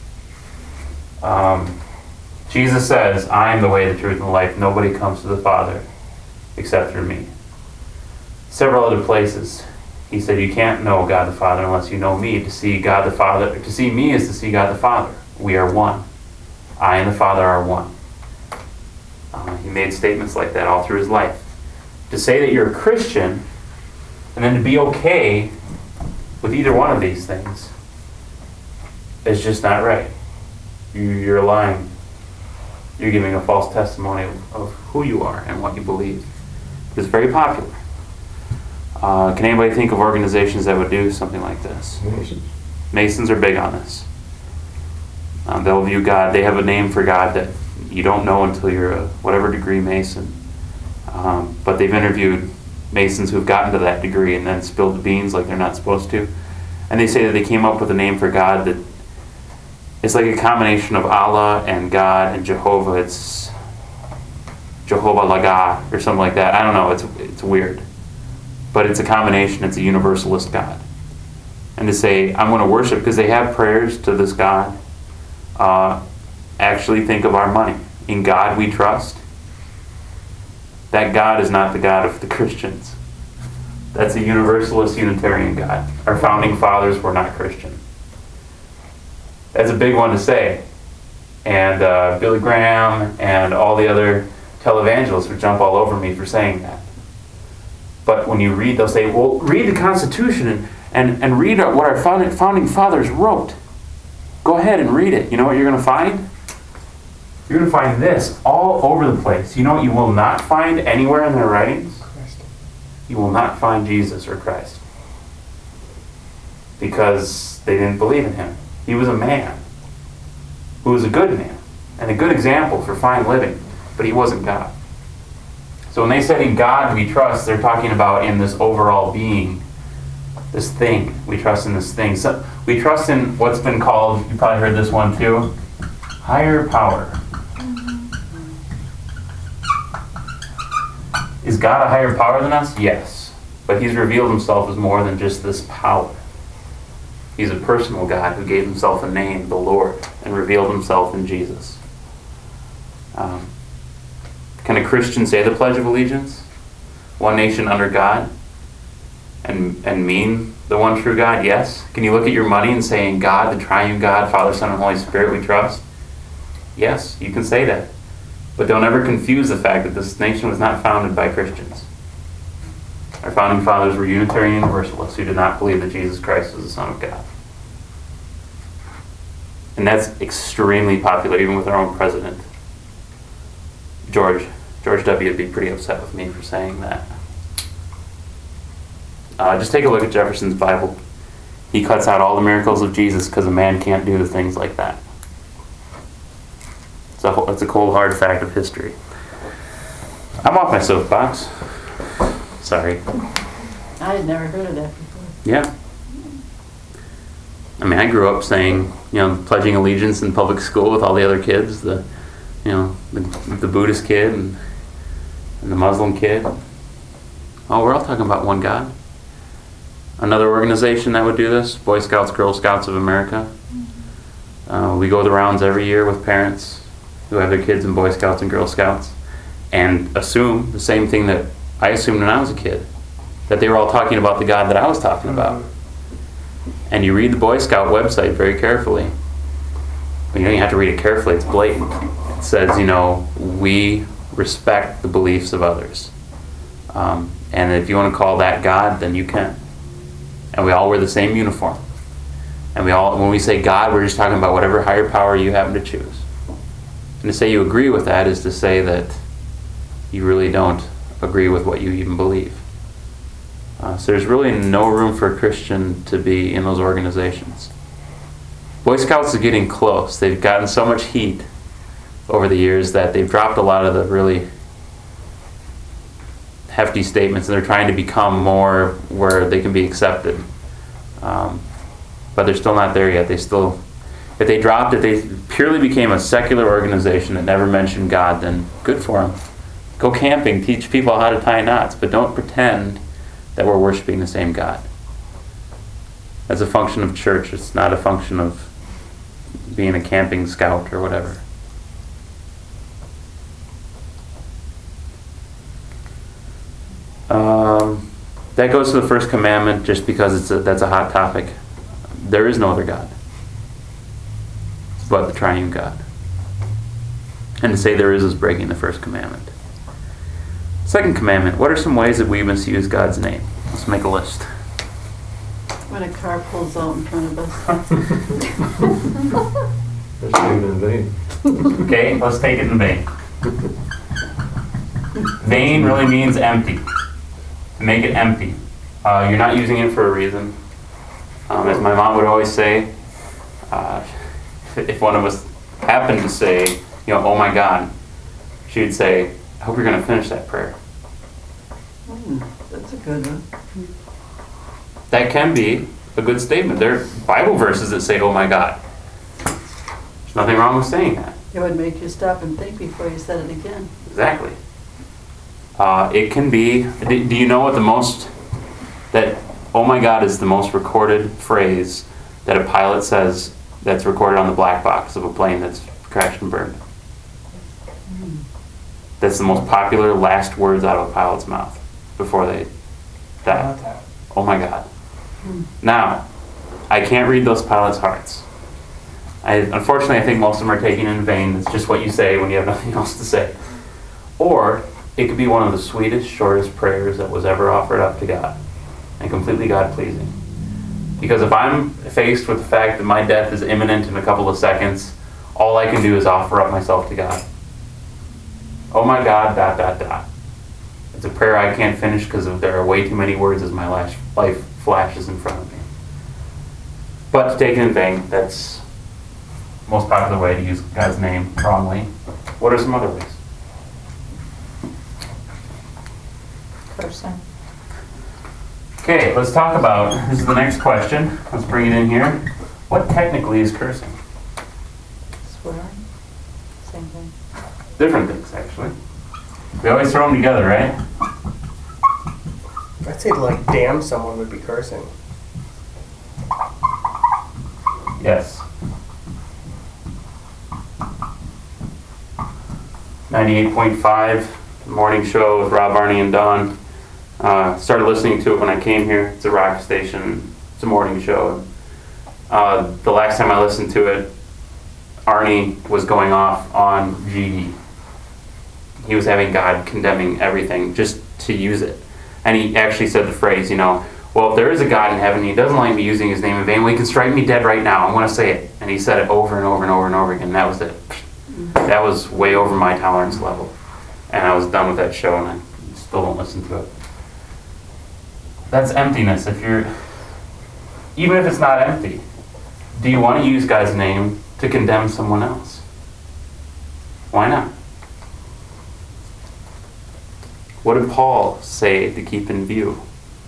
Um, Jesus says, I am the way, the truth, and the life. Nobody comes to the Father except through me. Several other places, he said, you can't know God the Father unless you know me. To see God the Father, to see me is to see God the Father. We are one. I and the Father are one. Uh, he made statements like that all through his life. To say that you're a Christian and then to be okay with either one of these things is just not right. You, you're lying. You're giving a false testimony of, of who you are and what you believe. It's very popular. Uh, can anybody think of organizations that would do something like this? Masons. Masons are big on this. Um, they'll view God, they have a name for God that you don't know until you're a whatever degree Mason. Um, but they've interviewed Masons who've gotten to that degree and then spilled the beans like they're not supposed to. And they say that they came up with a name for God that it's like a combination of Allah and God and Jehovah. It's Jehovah Laga or something like that. I don't know, it's it's weird. But it's a combination, it's a universalist God. And to say, I'm going to worship, because they have prayers to this God, uh, actually think of our money. In God we trust. That God is not the God of the Christians. That's a universalist Unitarian God. Our founding fathers were not Christian. That's a big one to say. And uh, Billy Graham and all the other televangelists would jump all over me for saying that. But when you read, they'll say, well, read the Constitution and, and, and read what our founding, founding fathers wrote. Go ahead and read it. You know what you're going to find? You're going to find this all over the place. You know what you will not find anywhere in their writings? You will not find Jesus or Christ. Because they didn't believe in him. He was a man who was a good man and a good example for fine living, but he wasn't God. So when they said in God we trust, they're talking about in this overall being, this thing. We trust in this thing. So we trust in what's been called, you probably heard this one too, higher power. Is God a higher power than us? Yes. But he's revealed himself as more than just this power. He's a personal God who gave himself a name, the Lord, and revealed himself in Jesus. Um, can a Christian say the Pledge of Allegiance? One nation under God? And, and mean the one true God? Yes. Can you look at your money and say, in God, the triune God, Father, Son, and Holy Spirit, we trust? Yes, you can say that. But don't ever confuse the fact that this nation was not founded by Christians. Our founding fathers were Unitarian Universalists who did not believe that Jesus Christ was the Son of God. And that's extremely popular, even with our own president. George, George W. would be pretty upset with me for saying that. Uh, just take a look at Jefferson's Bible. He cuts out all the miracles of Jesus because a man can't do things like that. It's a, it's a cold, hard fact of history. I'm off my soapbox. Sorry. I had never heard of that before. Yeah. I mean, I grew up saying, you know, pledging allegiance in public school with all the other kids. The, you know, the, the Buddhist kid and, and the Muslim kid. Oh, we're all talking about one God. Another organization that would do this, Boy Scouts, Girl Scouts of America. Uh, we go the rounds every year with parents who have their kids in Boy Scouts and Girl Scouts and assume the same thing that I assumed when I was a kid, that they were all talking about the God that I was talking about. And you read the Boy Scout website very carefully. But you don't even have to read it carefully, it's blatant. It says, you know, we respect the beliefs of others. Um, and if you want to call that God, then you can. And we all wear the same uniform. And we all, when we say God, we're just talking about whatever higher power you happen to choose. And to say you agree with that is to say that you really don't agree with what you even believe. Uh, so there's really no room for a Christian to be in those organizations. Boy Scouts are getting close. They've gotten so much heat over the years that they've dropped a lot of the really hefty statements, and they're trying to become more where they can be accepted. Um, but they're still not there yet. They still, if they dropped it, they purely became a secular organization that never mentioned God, then good for them. Go camping, teach people how to tie knots, but don't pretend that we're worshiping the same God. That's a function of church. It's not a function of being a camping scout or whatever. Um, that goes to the first commandment just because it's a, that's a hot topic. There is no other God but the triune God. And to say there is is breaking the first commandment. Second commandment, what are some ways that we misuse God's name? Let's make a list. When a car pulls out in front of us. That's taken in vain. Okay, let's take it in vain. Vain really means empty. To make it empty. Uh, you're not using it for a reason. Um, as my mom would always say, uh, if one of us happened to say, you know, oh my God, she would say, I hope you're going to finish that prayer. Mm, that's a good one. That can be a good statement. There are Bible verses that say, oh my God. There's nothing wrong with saying that. It would make you stop and think before you said it again. Exactly. Uh, it can be, do, do you know what the most, that oh my God is the most recorded phrase that a pilot says that's recorded on the black box of a plane that's crashed and burned? Mm. That's the most popular last words out of a pilot's mouth before they die. Oh my God. Mm. Now, I can't read those pilots' hearts. I, unfortunately, I think most of them are taken in vain. It's just what you say when you have nothing else to say. Or it could be one of the sweetest, shortest prayers that was ever offered up to God, and completely God-pleasing. Because if I'm faced with the fact that my death is imminent in a couple of seconds, all I can do is offer up myself to God. Oh my God, dot, dot, dot. It's a prayer I can't finish because there are way too many words as my life flashes in front of me. But to take it in vain, that's the most popular way to use God's name wrongly. What are some other ways? Person. Okay, let's talk about, this is the next question. Let's bring it in here. What technically is cursing? Swearing. Same thing. Different things, actually. We always throw them together, right? I'd say to like damn someone would be cursing. Yes. ninety-eight point five, morning show with Rob, Arnie, and Dawn. Uh, started listening to it when I came here. It's a rock station. It's a morning show. Uh, the last time I listened to it, Arnie was going off on G D. He was having God condemning everything just to use it. And he actually said the phrase, you know, well, if there is a God in heaven, he doesn't like me using his name in vain. Well, he can strike me dead right now. I'm going to say it. And he said it over and over and over and over again. That was it. That was way over my tolerance level. And I was done with that show, and I still don't listen to it. That's emptiness. If you're, even if it's not empty, do you want to use God's name to condemn someone else? Why not? What did Paul say to keep in view?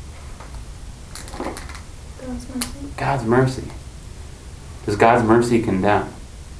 God's mercy. God's mercy. Does God's mercy condemn?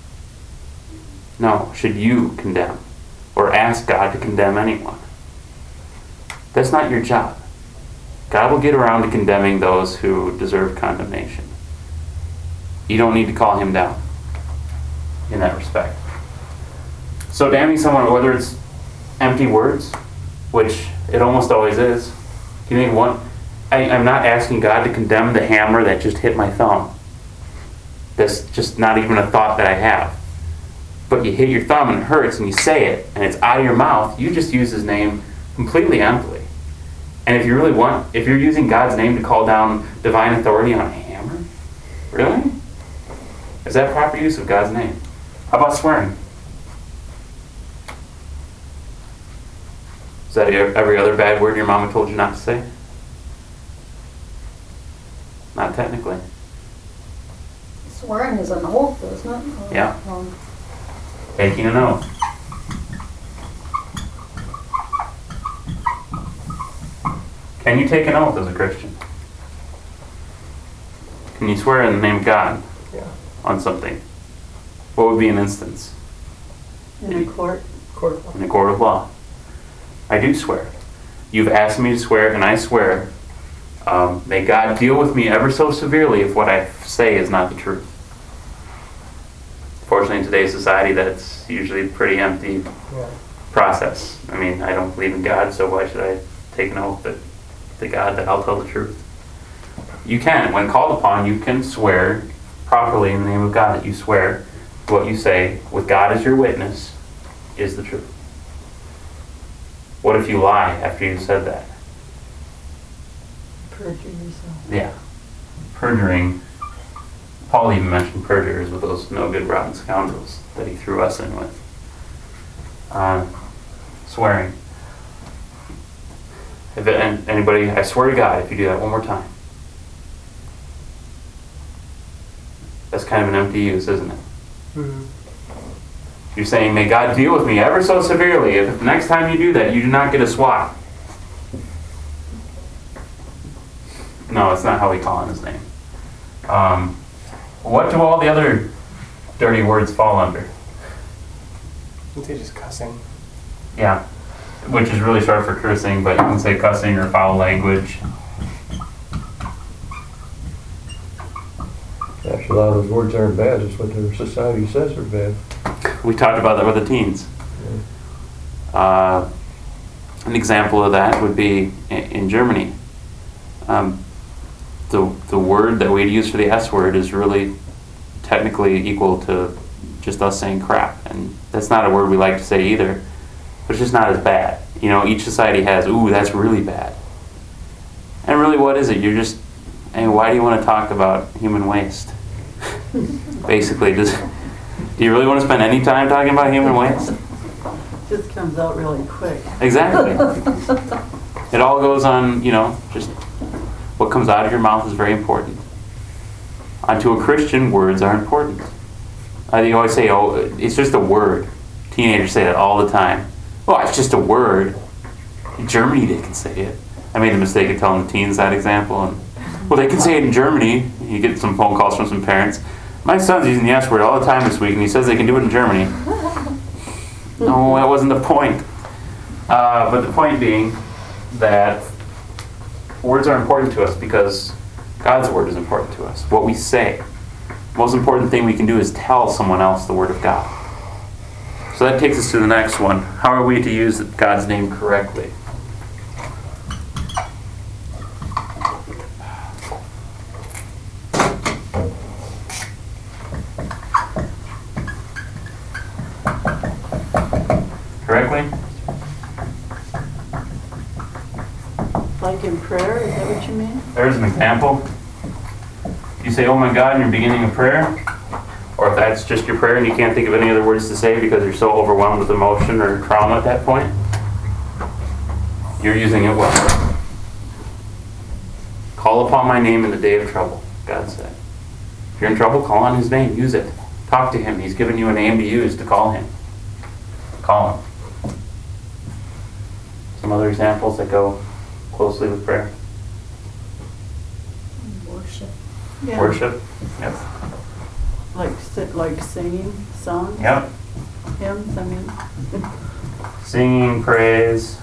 No. Should you condemn or ask God to condemn anyone? That's not your job. God will get around to condemning those who deserve condemnation. You don't need to call him down in that respect. So damning someone, whether it's empty words, which it almost always is. Can you think one? I, I'm not asking God to condemn the hammer that just hit my thumb. That's just not even a thought that I have. But you hit your thumb and it hurts and you say it and it's out of your mouth, you just use his name completely emptily. And if you really want, if you're using God's name to call down divine authority on a hammer, really? Is that proper use of God's name? How about swearing? Is that every other bad word your mama told you not to say? Not technically. Swearing is an oath, isn't it? Or- Yeah. um, Taking an oath. Can you take an oath as a Christian? Can you swear in the name of God Yeah. on something? What would be an instance? In a court? Court. In a court of law. I do swear. You've asked me to swear, and I swear. Um, may God deal with me ever so severely if what I say is not the truth. Fortunately, in today's society, that's usually a pretty empty Yeah. process. I mean, I don't believe in God, so why should I take an oath that to God that I'll tell the truth? You can. When called upon, you can swear properly in the name of God that you swear what you say, with God as your witness, is the truth. What if you lie after you said that? Perjure yourself. Yeah. Perjuring. Paul even mentioned perjurers with those no good rotten scoundrels that he threw us in with. Uh, swearing. If it, and anybody, I swear to God, if you do that one more time. That's kind of an empty use, isn't it? Mm-hmm. You're saying, may God deal with me ever so severely if the next time you do that, you do not get a swat. No, it's not how we call on his name. Um, what do all the other dirty words fall under? Isn't it just cussing? Yeah, which is really short for cursing, but you can say cussing or foul language. Actually, a lot of those words aren't bad, it's what their society says are bad. We talked about that with the teens. Uh, an example of that would be in, in Germany. Um, the the word that we'd use for the S word is really technically equal to just us saying crap, and that's not a word we like to say either, but it's just not as bad. You know, each society has, ooh, that's really bad. And really, what is it? You're just, I mean, why do you want to talk about human waste? Basically, just, do you really want to spend any time talking about human waste? Just comes out really quick. Exactly. It all goes on, you know, just what comes out of your mouth is very important. Unto a Christian, words are important. I you always say, oh, it's just a word. Teenagers say that all the time. Oh, it's just a word. In Germany, they can say it. I made the mistake of telling the teens that example. And, well, they can say it in Germany. You get some phone calls from some parents. My son's using the S word all the time this week, and he says they can do it in Germany. No, that wasn't the point. Uh, but the point being that words are important to us because God's word is important to us. What we say. The most important thing we can do is tell someone else the word of God. So that takes us to the next one. How are we to use God's name correctly? Correctly? Like in prayer, is that what you mean? There's an example. You say, oh my God, in your beginning of prayer, or if that's just your prayer and you can't think of any other words to say because you're so overwhelmed with emotion or trauma at that point, you're using it well. Call upon my name in the day of trouble, God said. If you're in trouble, call on his name, use it. Talk to him. He's given you a name to use to call him. Call him. Some other examples that go closely with prayer. Worship. Yeah. Worship. Yep. Like si- like singing songs? Yep. Hymns, I mean. Singing, praise.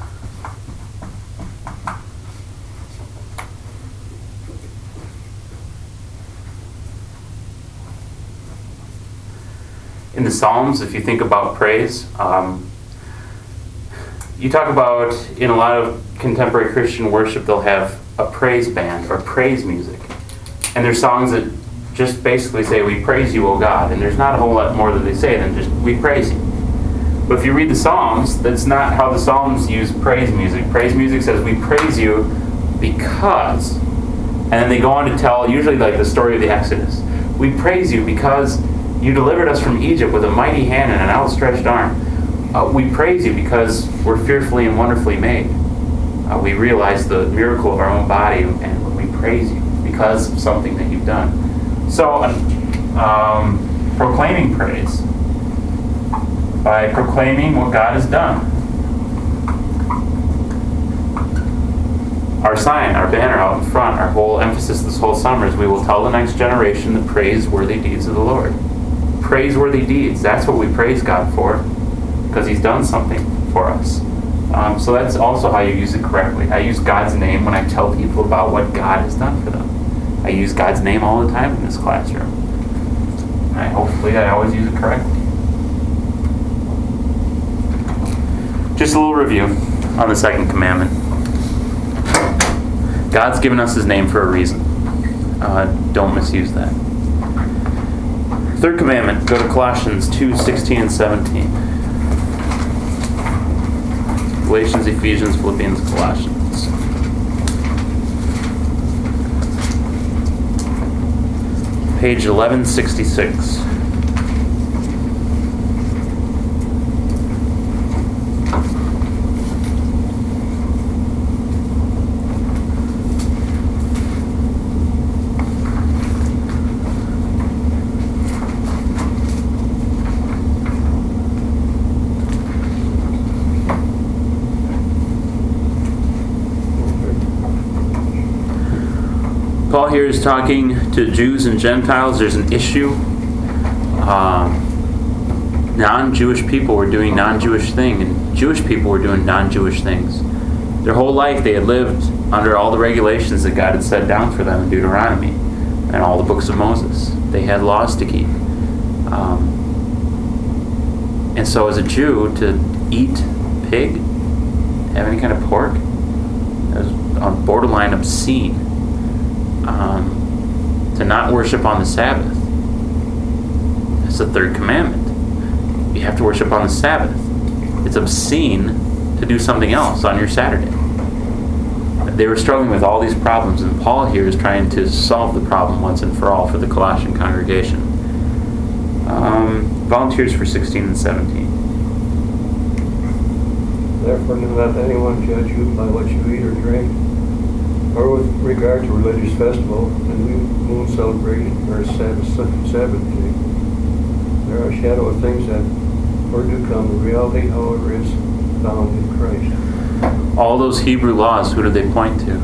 In the Psalms, if you think about praise, um, you talk about, in a lot of contemporary Christian worship, they'll have a praise band or praise music. And there's songs that just basically say, we praise you, O God. And there's not a whole lot more that they say than just, we praise you. But if you read the Psalms, that's not how the Psalms use praise music. Praise music says, we praise you because. And then they go on to tell, usually like the story of the Exodus. We praise you because You delivered us from Egypt with a mighty hand and an outstretched arm. Uh, we praise you because we're fearfully and wonderfully made. Uh, we realize the miracle of our own body, and we praise you because of something that you've done. So, um, proclaiming praise by proclaiming what God has done. Our sign, our banner out in front, our whole emphasis this whole summer is we will tell the next generation the praiseworthy deeds of the Lord. Praiseworthy deeds, that's what we praise God for, because He's done something for us. Um, so that's also how you use it correctly. I use God's name when I tell people about what God has done for them. I use God's name all the time in this classroom. And I, hopefully I always use it correctly. Just a little review on the second commandment. God's given us His name for a reason. Uh, don't misuse that. Third commandment, go to Colossians two, sixteen and seventeen. Galatians, Ephesians, Philippians, Colossians. Page eleven sixty-six. Paul here is talking to Jews and Gentiles. There's an issue. Um, non-Jewish people were doing non-Jewish things, and Jewish people were doing non-Jewish things. Their whole life they had lived under all the regulations that God had set down for them in Deuteronomy and all the books of Moses. They had laws to keep. Um, and so as a Jew, to eat pig, have any kind of pork, that was on borderline obscene. Um, to not worship on the Sabbath. That's the third commandment. You have to worship on the Sabbath. It's obscene to do something else on your Saturday. They were struggling with all these problems, and Paul here is trying to solve the problem once and for all for the Colossian congregation. Um, volunteers for sixteen and seventeen. Therefore, do not let anyone judge you by what you eat or drink, or with regard to religious festival, and new moon celebration, or Sabbath, Sabbath day. There are a shadow of things that are to come. The reality, however, is found in Christ. All those Hebrew laws, who do they point to?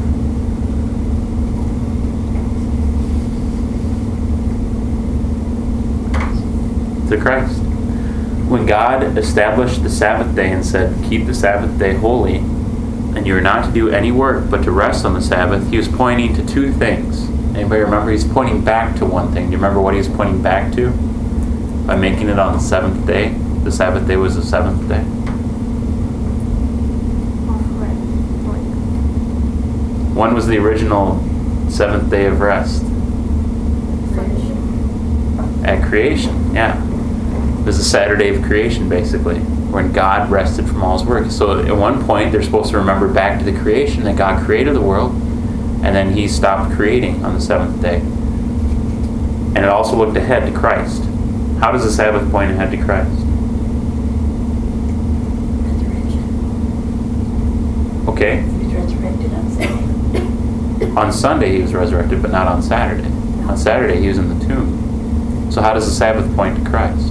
To Christ. When God established the Sabbath day and said, keep the Sabbath day holy, and you are not to do any work but to rest on the Sabbath, He was pointing to two things. Anybody remember? He's pointing back to one thing. Do you remember what he was pointing back to? By making it on the seventh day. The Sabbath day was the seventh day. When was the original seventh day of rest? At creation, yeah. It was the Saturday of creation, basically, when God rested from all His work. So at one point, they're supposed to remember back to the creation, that God created the world, and then He stopped creating on the seventh day. And it also looked ahead to Christ. How does the Sabbath point ahead to Christ? Resurrection. Okay. He was resurrected on Sunday. On Sunday He was resurrected, but not on Saturday. On Saturday He was in the tomb. So how does the Sabbath point to Christ?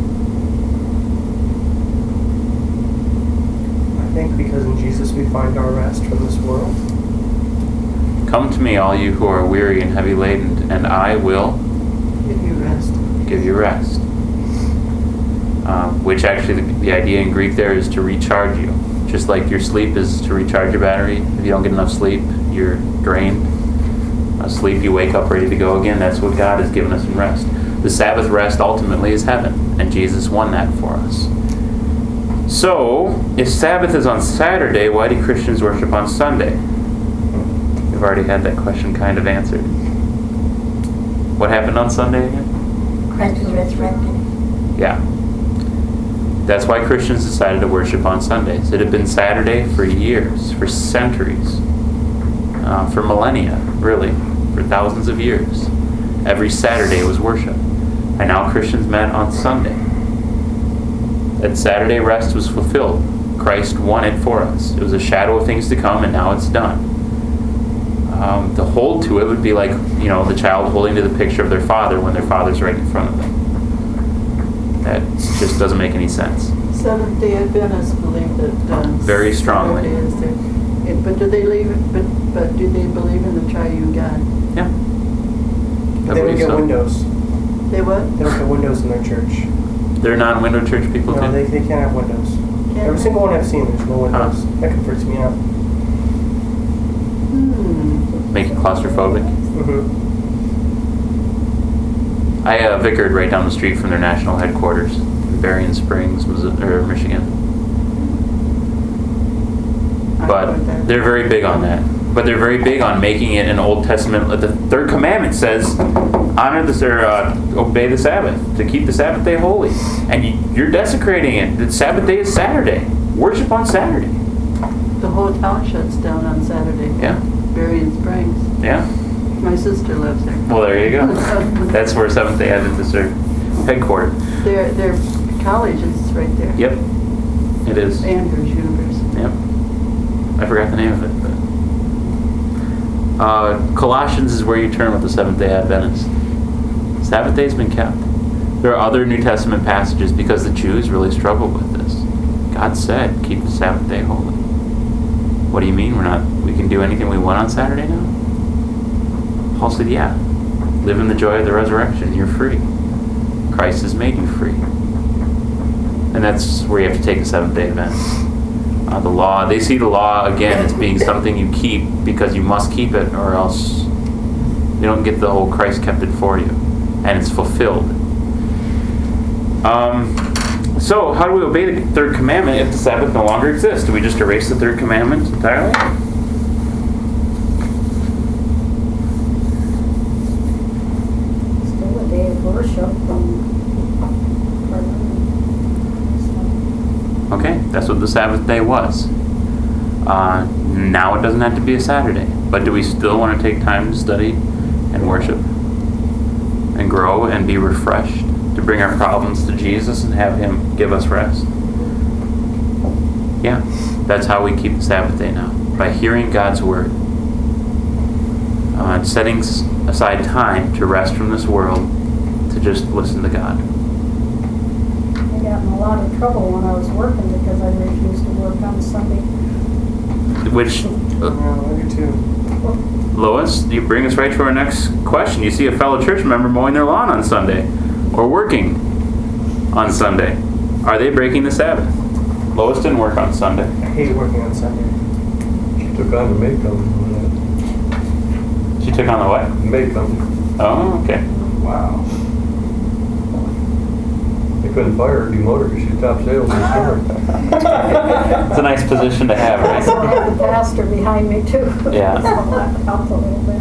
I think because in Jesus we find our rest from this world. Come to me, all you who are weary and heavy laden, and I will Give you rest. give you rest. Um, which actually, the, the idea in Greek there is to recharge you. Just like your sleep is to recharge your battery. If you don't get enough sleep, you're drained. Asleep, you wake up ready to go again. That's what God has given us in rest. The Sabbath rest ultimately is heaven, and Jesus won that for us. So, if Sabbath is on Saturday, why do Christians worship on Sunday? We've already had that question kind of answered. What happened on Sunday again? Christ was resurrected. Yeah. That's why Christians decided to worship on Sundays. It had been Saturday for years, for centuries, uh, for millennia, really, for thousands of years. Every Saturday was worship. And now Christians met on Sunday. That Saturday rest was fulfilled. Christ won it for us. It was a shadow of things to come, and now it's done. Um, to hold to it would be like, you know, the child holding to the picture of their father when their father's right in front of them. That just doesn't make any sense. Seventh-day Adventists believe that uh, Very strongly. Saturday is their, it- but do they believe? But but do they believe in the Triune God? Yeah. I They don't believe get so. windows. They what? They don't get windows in their church. They're non-window church people No, too? they, they can't have windows. Can't Every they? single one I've seen, there's no windows. That can freaks me out. Hmm. Make you claustrophobic? Mm-hmm. I uh, vicared right down the street from their national headquarters in Berrien Springs, Missouri, or Michigan. I But heard that. they're very big on that. But they're very big on making it an Old Testament. The third commandment says, honor the or uh, obey the Sabbath, to keep the Sabbath day holy. And you, you're desecrating it. The Sabbath day is Saturday. Worship on Saturday. The whole town shuts down on Saturday. Yeah. Berrien Springs. Yeah. My sister lives there. Well, there you go. That's where Seventh Day Adventists are headquartered. Their their college is right there. Yep. It is. Andrews University. Yep. I forgot the name of it, but uh, Colossians is where you turn with the Seventh-day Adventist. Sabbath day's been kept. There are other New Testament passages because the Jews really struggled with this. God said, "Keep the Sabbath day holy." What do you mean we're not? We can do anything we want on Saturday now? Paul said, "Yeah. Live in the joy of the resurrection. You're free. Christ has made you free." And that's where you have to take the Seventh-day Adventist. Uh, the law, they see the law again as being something you keep because you must keep it, or else you don't get the whole Christ kept it for you, and it's fulfilled. Um, so, how do we obey the third commandment if the Sabbath no longer exists? Do we just erase the third commandment entirely? Still a day of worship and Okay, that's what the Sabbath day was. Uh, now it doesn't have to be a Saturday, but do we still want to take time to study and worship and grow and be refreshed, to bring our problems to Jesus and have Him give us rest? Yeah, that's how we keep the Sabbath day now, by hearing God's Word, uh, setting aside time to rest from this world, to just listen to God. I got in a lot of trouble when I was working because I refused to work on Sunday. Which, uh, Yeah, I do too. Lois, you bring us right to our next question. You see a fellow church member mowing their lawn on Sunday, or working on Sunday. Are they breaking the Sabbath? Lois didn't work on Sunday. I hate working on Sunday. She took on the maid company She took on the what? on that. Maid company. Oh, okay. Wow. They couldn't fire her, demote her, because she's top sales in the store. It's a nice position to have, I also right? had the pastor behind me too. Yeah. So that helped a little bit.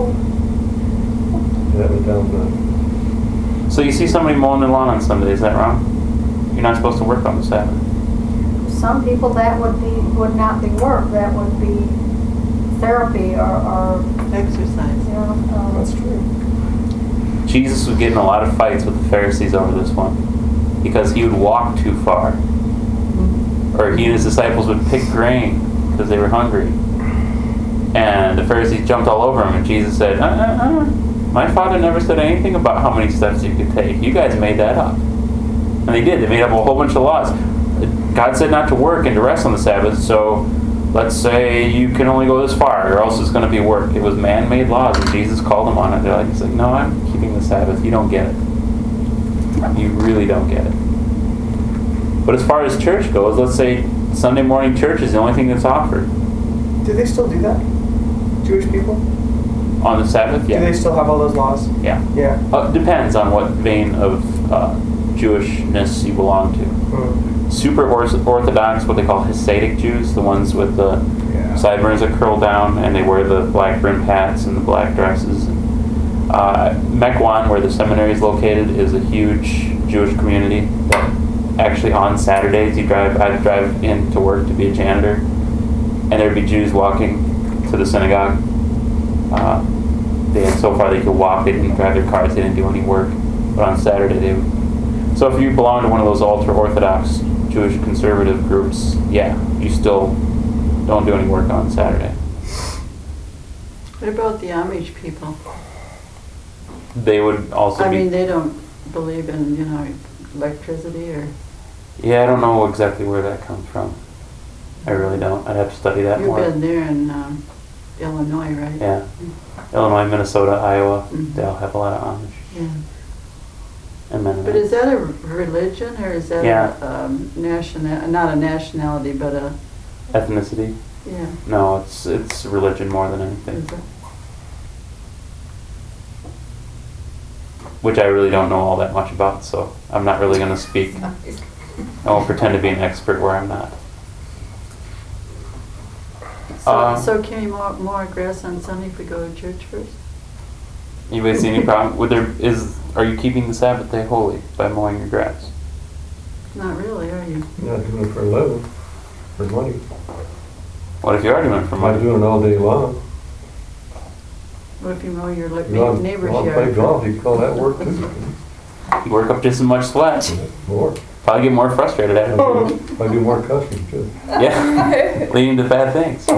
That was down the, So you see somebody mowing their lawn on Sunday, is that wrong? You're not supposed to work on the Sabbath. Some people that would be, would not be work, that would be therapy or, or, Exercise. you know, um, That's true. Jesus was getting a lot of fights with the Pharisees over this one, because he would walk too far. Or he and his disciples would pick grain because they were hungry. And the Pharisees jumped all over him, and Jesus said, uh, uh, uh, my Father never said anything about how many steps you could take. You guys made that up. And they did. They made up a whole bunch of laws. God said not to work and to rest on the Sabbath, so let's say you can only go this far, or else it's going to be work. It was man-made laws, and Jesus called them on it. They're like, he's like, no, I'm keeping the Sabbath. You don't get it. You really don't get it. But as far as church goes, let's say Sunday morning church is the only thing that's offered. Do they still do that? Jewish people? On the Sabbath, yeah. Do they still have all those laws? Yeah. Yeah. Uh, depends on what vein of uh, Jewishness you belong to. Mm. Super Orthodox, what they call Hasidic Jews, the ones with the Yeah. sideburns that curl down, and they wear the black brimmed hats and the black dresses. Uh, Mequon, where the seminary is located, is a huge Jewish community that actually on Saturdays you drive, I'd drive in to work to be a janitor, and there'd be Jews walking to the synagogue. Uh, they had so far they could walk, they didn't drive their cars, they didn't do any work. but on Saturday they would. So if you belong to one of those ultra-Orthodox Jewish conservative groups, yeah, you still don't do any work on Saturday. What about the Amish people? They would also I be... mean, they don't believe in, you know, electricity or... Yeah, I don't know exactly where that comes from. I really don't. I'd have to study that You've more. been there in um, Illinois, right? Yeah. Illinois, Minnesota, Iowa, Mhm. they all have a lot of Amish. Yeah. And Mennonites. But is that a religion or is that Yeah. a um, national, not a nationality, but a, Ethnicity? yeah. No, it's it's religion more than Is anything. it? Which I really don't know all that much about, so I'm not really going to speak. I won't pretend to be an expert where I'm not. So, Uh, so can you mow, mow grass on Sunday if we go to church first? Anybody see any problem? Would there is? Are you keeping the Sabbath day holy by mowing your grass? Not really, are you? Not doing it for a living, for money. What if you are doing it for I'm money? doing it all day long. What if you mow your like, You want- neighbor's want to yard? play golf, you can call that work too. You work up just as much sweat. More. Probably get more frustrated I after. do, I do more cussing too. Yeah, leading to bad things.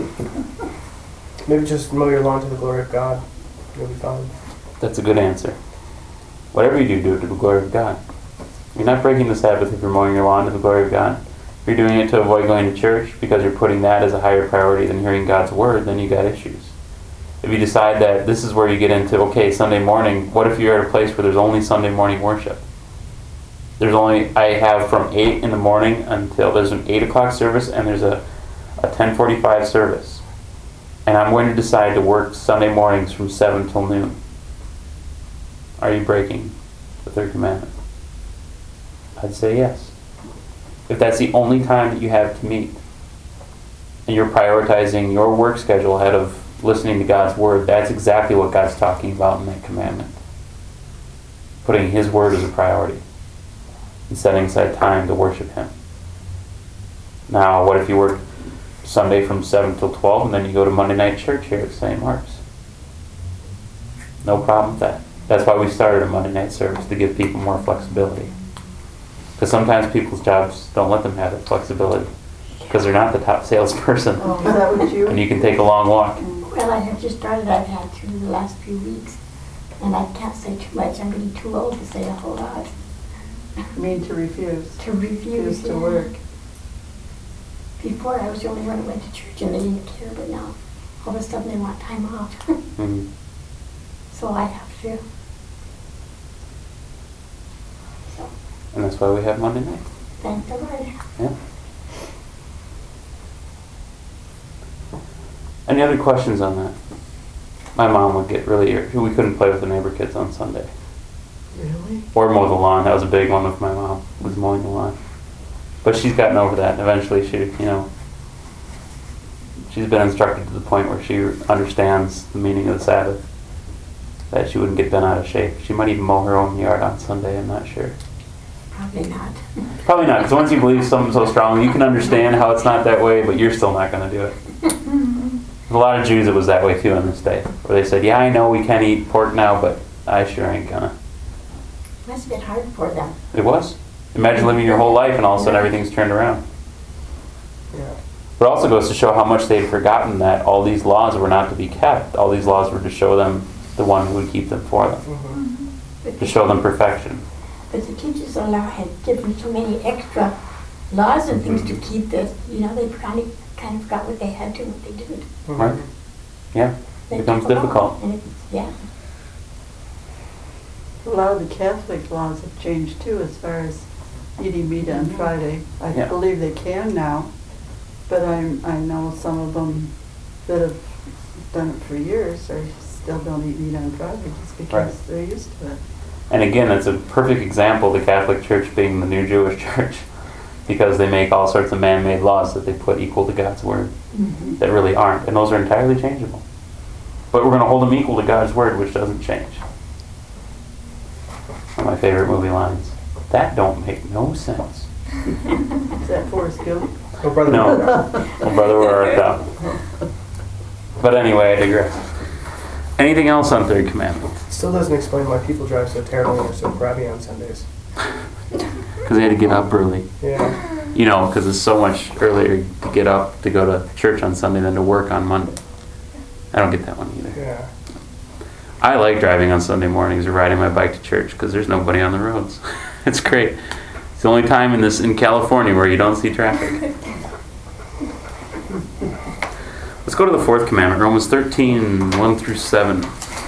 Maybe just mow your lawn to the glory of God. You'll be fine. That's a good answer. Whatever you do, do it to the glory of God. You're not breaking the Sabbath if you're mowing your lawn to the glory of God. If you're doing it to avoid going to church because you're putting that as a higher priority than hearing God's word, then you got issues. If you decide that this is where you get into, okay, Sunday morning, what if you're at a place where there's only Sunday morning worship? There's only, I have from eight in the morning until there's an eight o'clock service and there's a, a ten forty-five service. And I'm going to decide to work Sunday mornings from seven till noon. Are you breaking the third commandment? I'd say yes. If that's the only time that you have to meet, and you're prioritizing your work schedule ahead of listening to God's word, that's exactly what God's talking about in that commandment. Putting his word as a priority and setting aside time to worship him. Now, what if you work Sunday from seven till twelve and then you go to Monday night church here at Saint Mark's? No problem with that. That's why we started a Monday night service, to give people more flexibility. Because sometimes people's jobs don't let them have that flexibility because they're not the top salesperson. Oh, is that what you? And you can take a long walk. Well, I have just started, I've had through the last few weeks, and I can't say too much, I'm getting too old to say a whole lot. mean to refuse? To refuse, Refuse to yeah. work. Before, I was the only one who went to church and they didn't care, but now, all of a sudden, they want time off. Mhm. So I have to. So, And that's why we have Monday night. thank the Lord. Yeah. Any other questions on that? My mom would get really irritated. We couldn't play with the neighbor kids on Sunday. Really? Or mow the lawn. That was a big one with my mom, was mowing the lawn. But she's gotten over that. Eventually she, you know, she's been instructed to the point where she understands the meaning of the Sabbath. That she wouldn't get bent out of shape. She might even mow her own yard on Sunday, I'm not sure. Probably not. Probably not, because once you believe something so strongly, you can understand how it's not that way, but you're still not going to do it. There's a lot of Jews it was that way too in this day, where they said, yeah, I know we can eat pork now, but I sure ain't gonna. Must have been hard for them. It was. Imagine living your whole life and all of a sudden everything's turned around. Yeah. But it also goes to show how much they'd forgotten that all these laws were not to be kept. All these laws were to show them the one who would keep them for them, Mm-hmm. But to show them perfection. But the teachers allow had given so many extra laws and things to keep that, you know, they kind of, kind of forgot what they had to and what they didn't. Right? Yeah, They it becomes took them all, difficult. and it- Yeah. A lot of the Catholic laws have changed too, as far as eating meat on Friday. I Yeah. believe they can now, but I I know some of them that have done it for years or still don't eat meat on Friday just because Right. they're used to it. And again, it's a perfect example of the Catholic Church being the new Jewish church, because they make all sorts of man-made laws that they put equal to God's word that really aren't, and those are entirely changeable. But we're going to hold them equal to God's word, which doesn't change. One of my favorite movie lines. That don't make no sense. Is that Forrest Gump? Oh, brother. No. Oh, brother, where art thou? But anyway, I digress. Anything else on third commandment? Still doesn't explain why people drive so terribly and are so crabby on Sundays. Because they had to get up early. Yeah. You know, because it's so much earlier to get up to go to church on Sunday than to work on Monday. I don't get that one either. Yeah. I like driving on Sunday mornings or riding my bike to church because there's nobody on the roads. It's great. It's the only time in this in California where you don't see traffic. Let's go to the fourth commandment, Romans thirteen, one through seven.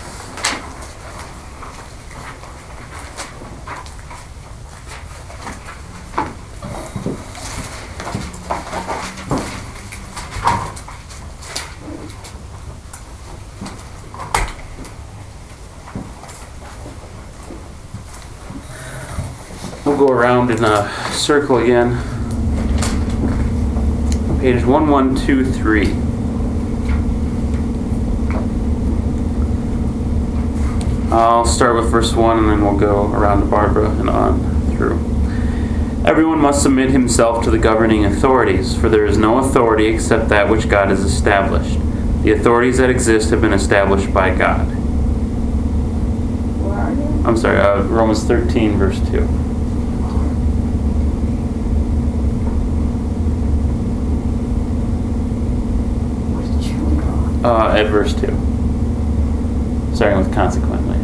We'll go around in a circle again. Page one one two three. I'll start with verse one and then we'll go around to Barbara and on through. Everyone must submit himself to the governing authorities, for there is no authority except that which God has established. The authorities that exist have been established by God. Where are you? I'm sorry, uh, Romans thirteen, verse two. Where did you go? Uh, at verse two. Starting with consequently.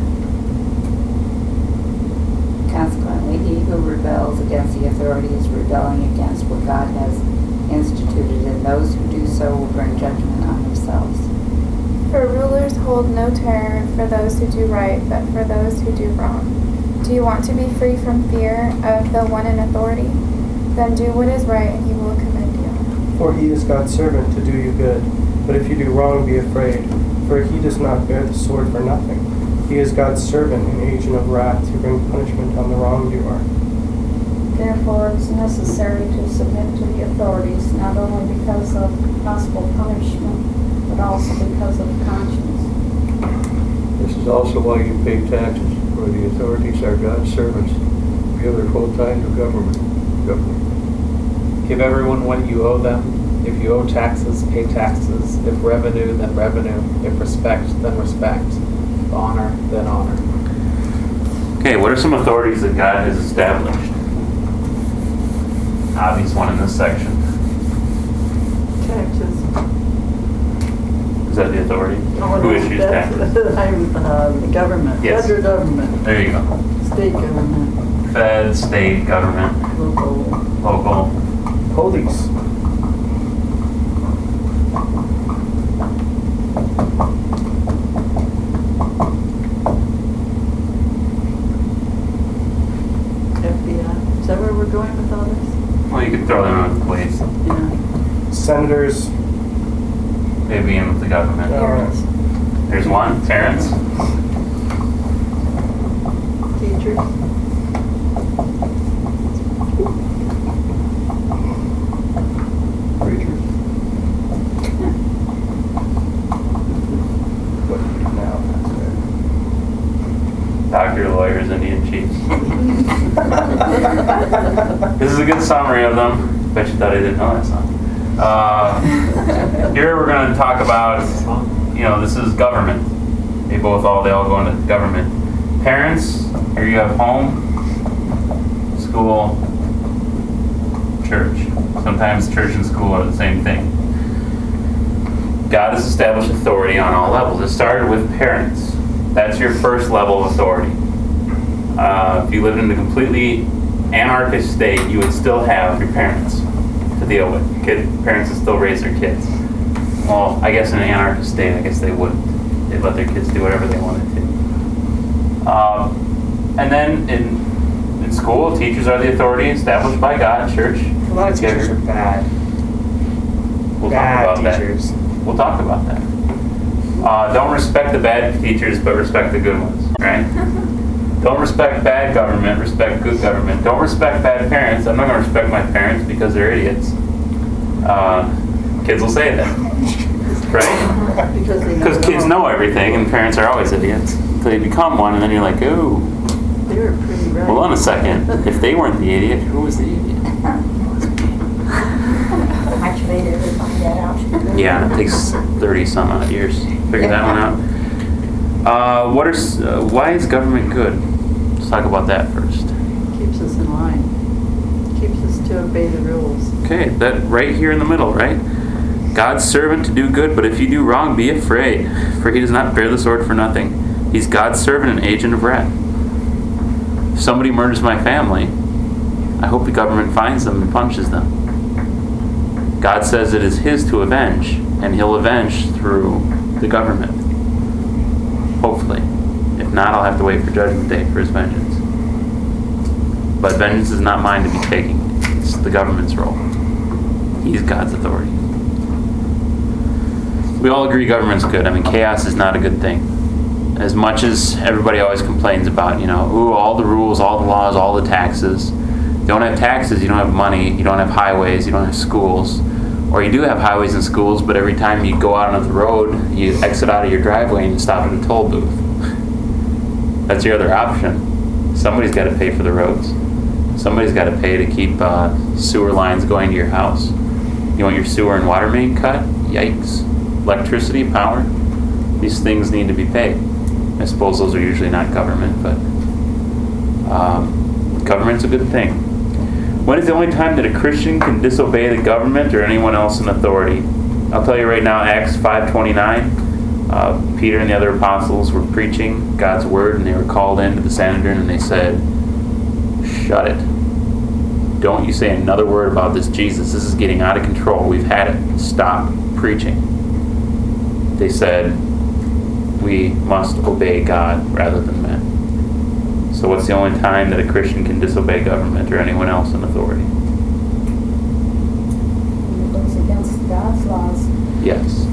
Consequently, he who rebels against the authority is rebelling against what God has instituted, and those who do so will bring judgment on themselves. For rulers hold no terror for those who do right, but for those who do wrong. Do you want to be free from fear of the one in authority? Then do what is right, and he will commend you. For he is God's servant to do you good. But if you do wrong, be afraid, for he does not bear the sword for nothing. He is God's servant, an agent of wrath, to bring punishment on the wrongdoer. Therefore, it's necessary to submit to the authorities, not only because of possible punishment, but also because of conscience. This is also why you pay taxes, for the authorities are God's servants. We are their full-time to government. government. Give everyone what you owe them. If you owe taxes, pay taxes. If revenue, then revenue. If respect, then respect. If honor, then honor. Okay, what are some authorities that God has established? Obvious one in this section. Taxes. Is that the authority? No, Who that's- issues that's- taxes? I'm, uh, the government, Yes. federal government, There you go. state government, Fed, state, government, local. local. Police. F B I. Is that where we're going with all this? Well, you could throw them in with police. Yeah. Senators. They'd be in with the government. All right. There's one, Terrence. Teachers. Preachers. What do you do now? Doctor, lawyers, Indian chiefs. This is a good summary of them. Bet you thought I didn't know that song. Uh, here we're going to talk about, you know, this is government. They both all, they all go into government. Parents, here you have home, school, church. Sometimes church and school are the same thing. God has established authority on all levels. It started with parents. That's your first level of authority. Uh, if you lived in a completely anarchist state, you would still have your parents to deal with. Kid, parents would still raise their kids. Well, I guess in an anarchist state, I guess they wouldn't. They'd let their kids do whatever they wanted to. Um, and then in, in school, teachers are the authority established by God, church. A lot of teachers are bad. We'll bad talk about teachers. that. We'll talk about that. Uh, don't respect the bad teachers, but respect the good ones, right? Don't respect bad government, respect good government. Don't respect bad parents. I'm not going to respect my parents because they're idiots. Uh, kids will say that, right? Because they Because kids know. know everything, and parents are always idiots. So they become one, and then you're like, oh, They were pretty right. hold on a second. If they weren't the idiot, who was the idiot? Much later to find that out. Yeah, it takes thirty some odd years to figure that one out. Uh, what are s- uh, why is government good? Let's talk about that first. Keeps us in line. Keeps us to obey the rules. Okay, that right here in the middle, right? God's servant to do good, but if you do wrong, be afraid, for he does not bear the sword for nothing. He's God's servant and agent of wrath. If somebody murders my family, I hope the government finds them and punishes them. God says it is his to avenge, and he'll avenge through the government. Hopefully. If not, I'll have to wait for Judgment Day for his vengeance. But vengeance is not mine to be taking. It's the government's role. He's God's authority. We all agree government's good. I mean, chaos is not a good thing. As much as everybody always complains about, you know, ooh, all the rules, all the laws, all the taxes. You don't have taxes, you don't have money, you don't have highways, you don't have schools. Or you do have highways and schools, but every time you go out onto the road, you exit out of your driveway and you stop at a toll booth. That's your other option. Somebody's got to pay for the roads. Somebody's got to pay to keep uh, sewer lines going to your house. You want your sewer and water main cut? Yikes. Electricity, power? These things need to be paid. I suppose those are usually not government, but um, government's a good thing. When is the only time that a Christian can disobey the government or anyone else in authority? I'll tell you right now, Acts five twenty-nine. Uh, Peter and the other apostles were preaching God's word, and they were called into the Sanhedrin, and they said, "Shut it. Don't you say another word about this Jesus. This is getting out of control. We've had it. Stop preaching." They said, "We must obey God rather than men." So what's the only time that a Christian can disobey government or anyone else in authority? When it goes against God's laws. Yes.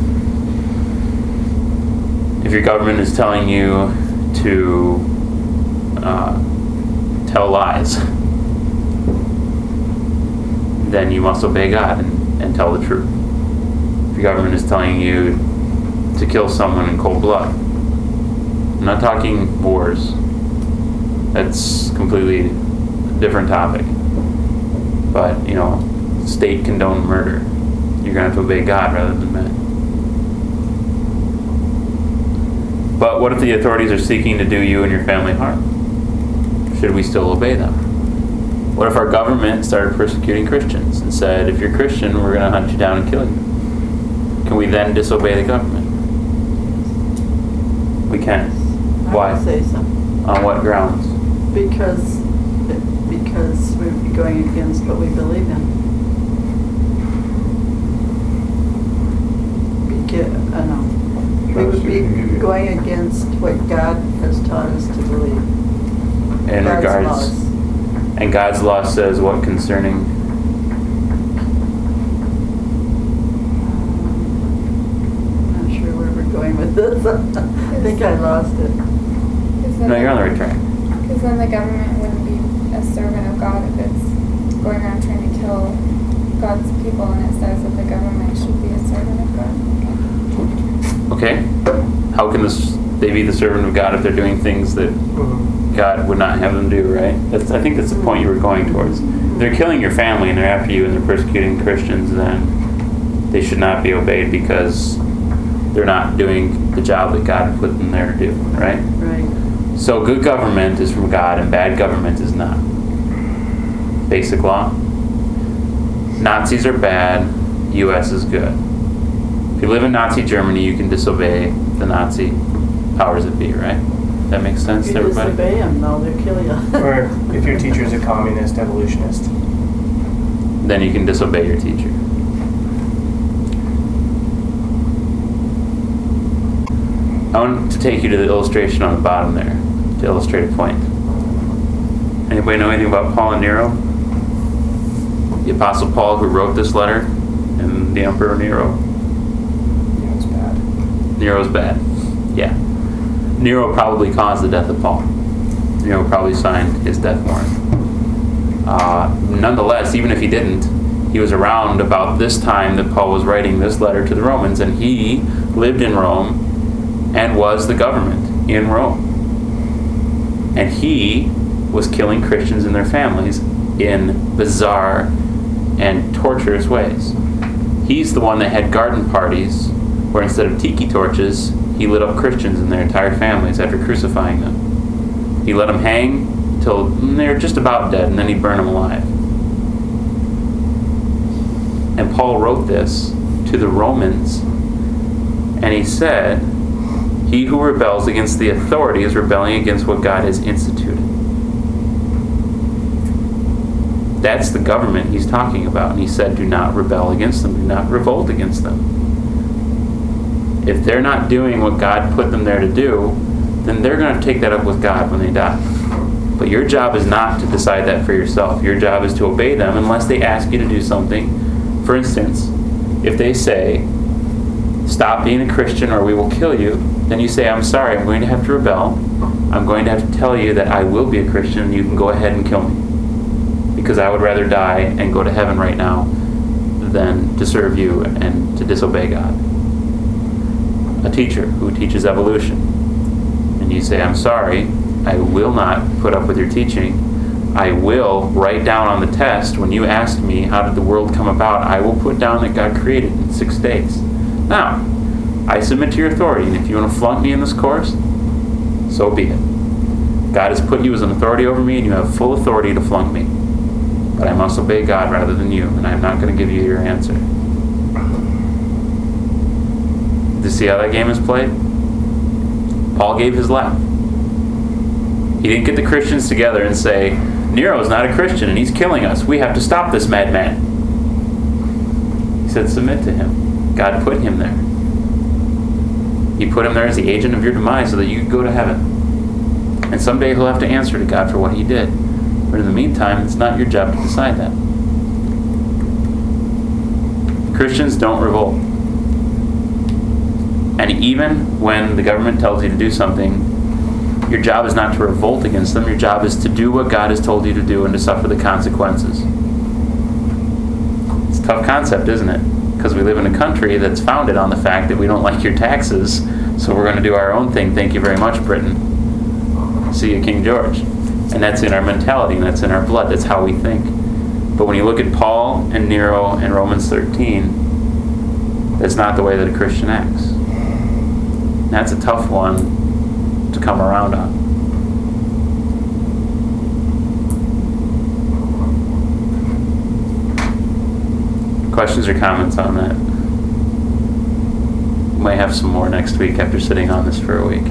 If your government is telling you to uh, tell lies, then you must obey God and, and tell the truth. If your government is telling you to kill someone in cold blood, I'm not talking wars. That's completely a different topic. But, you know, state condoned murder. You're going to have to obey God rather than men. But what if the authorities are seeking to do you and your family harm? Should we still obey them? What if our government started persecuting Christians and said, if you're Christian, we're going to hunt you down and kill you? Can we then disobey the government? We can. Why? I would say so. On what grounds? Because, because we'd be going against what we believe in. Beca- uh, no. We would be going against what God has taught us to believe. In God's regards, laws. and God's law says what concerning? I'm not sure where we're going with this. I think I lost it. No, you're on the right track. Because then the government wouldn't be a servant of God if it's going around trying to kill God's people, and it says that the government should be a servant of God. Okay. How can this they be the servant of God if they're doing things that God would not have them do, right? That's I think that's the point you were going towards. If they're killing your family and they're after you and they're persecuting Christians, then they should not be obeyed because they're not doing the job that God put them there to do, right? Right. So good government is from God and bad government is not. Basic law. Nazis are bad, U S is good. If you live in Nazi Germany, you can disobey the Nazi powers that be, right? That makes sense If to you everybody? disobey them, no, they'll kill you. Or if your teacher's a communist, evolutionist. Then you can disobey your teacher. I want to take you to the illustration on the bottom there to illustrate a point. Anybody know anything about Paul and Nero? The Apostle Paul who wrote this letter and the Emperor Nero. Yeah, it's bad. Nero's bad. Yeah. Nero probably caused the death of Paul. Nero probably signed his death warrant. Uh, nonetheless, even if he didn't, he was around about this time that Paul was writing this letter to the Romans, and he lived in Rome and was the government in Rome. And he was killing Christians and their families in bizarre and torturous ways. He's the one that had garden parties where instead of tiki torches, He lit up Christians and their entire families after crucifying them. He let them hang till they were just about dead, and then he'd burn them alive. And Paul wrote this to the Romans, and he said, he who rebels against the authority is rebelling against what God has instituted. That's the government he's talking about. And he said, do not rebel against them. Do not revolt against them. If they're not doing what God put them there to do, then they're going to take that up with God when they die. But your job is not to decide that for yourself. Your job is to obey them unless they ask you to do something. For instance, if they say, stop being a Christian or we will kill you, then you say, I'm sorry, I'm going to have to rebel. I'm going to have to tell you that I will be a Christian and you can go ahead and kill me. Because I would rather die and go to heaven right now than to serve you and to disobey God. A teacher who teaches evolution, and you say, I'm sorry, I will not put up with your teaching. I will write down on the test, when you ask me how did the world come about, I will put down that God created in six days. Now, I submit to your authority, and if you want to flunk me in this course, so be it. God has put you as an authority over me, and you have full authority to flunk me. But I must obey God rather than you, and I'm not going to give you your answer. Do you see how that game is played? Paul gave his life. He didn't get the Christians together and say, Nero's not a Christian and he's killing us. We have to stop this madman. He said, submit to him. God put him there. He put him there as the agent of your demise so that you could go to heaven. And someday he'll have to answer to God for what he did. But in the meantime, it's not your job to decide that. Christians don't revolt. And even when the government tells you to do something, your job is not to revolt against them. Your job is to do what God has told you to do and to suffer the consequences. It's a tough concept, isn't it? Because we live in a country that's founded on the fact that we don't like your taxes, so we're going to do our own thing. Thank you very much, Britain. See you, King George. And that's in our mentality, and that's in our blood. That's how we think. But when you look at Paul and Nero and Romans thirteen, that's not the way that a Christian acts. That's a tough one to come around on. Questions or comments on that? We might have some more next week after sitting on this for a week.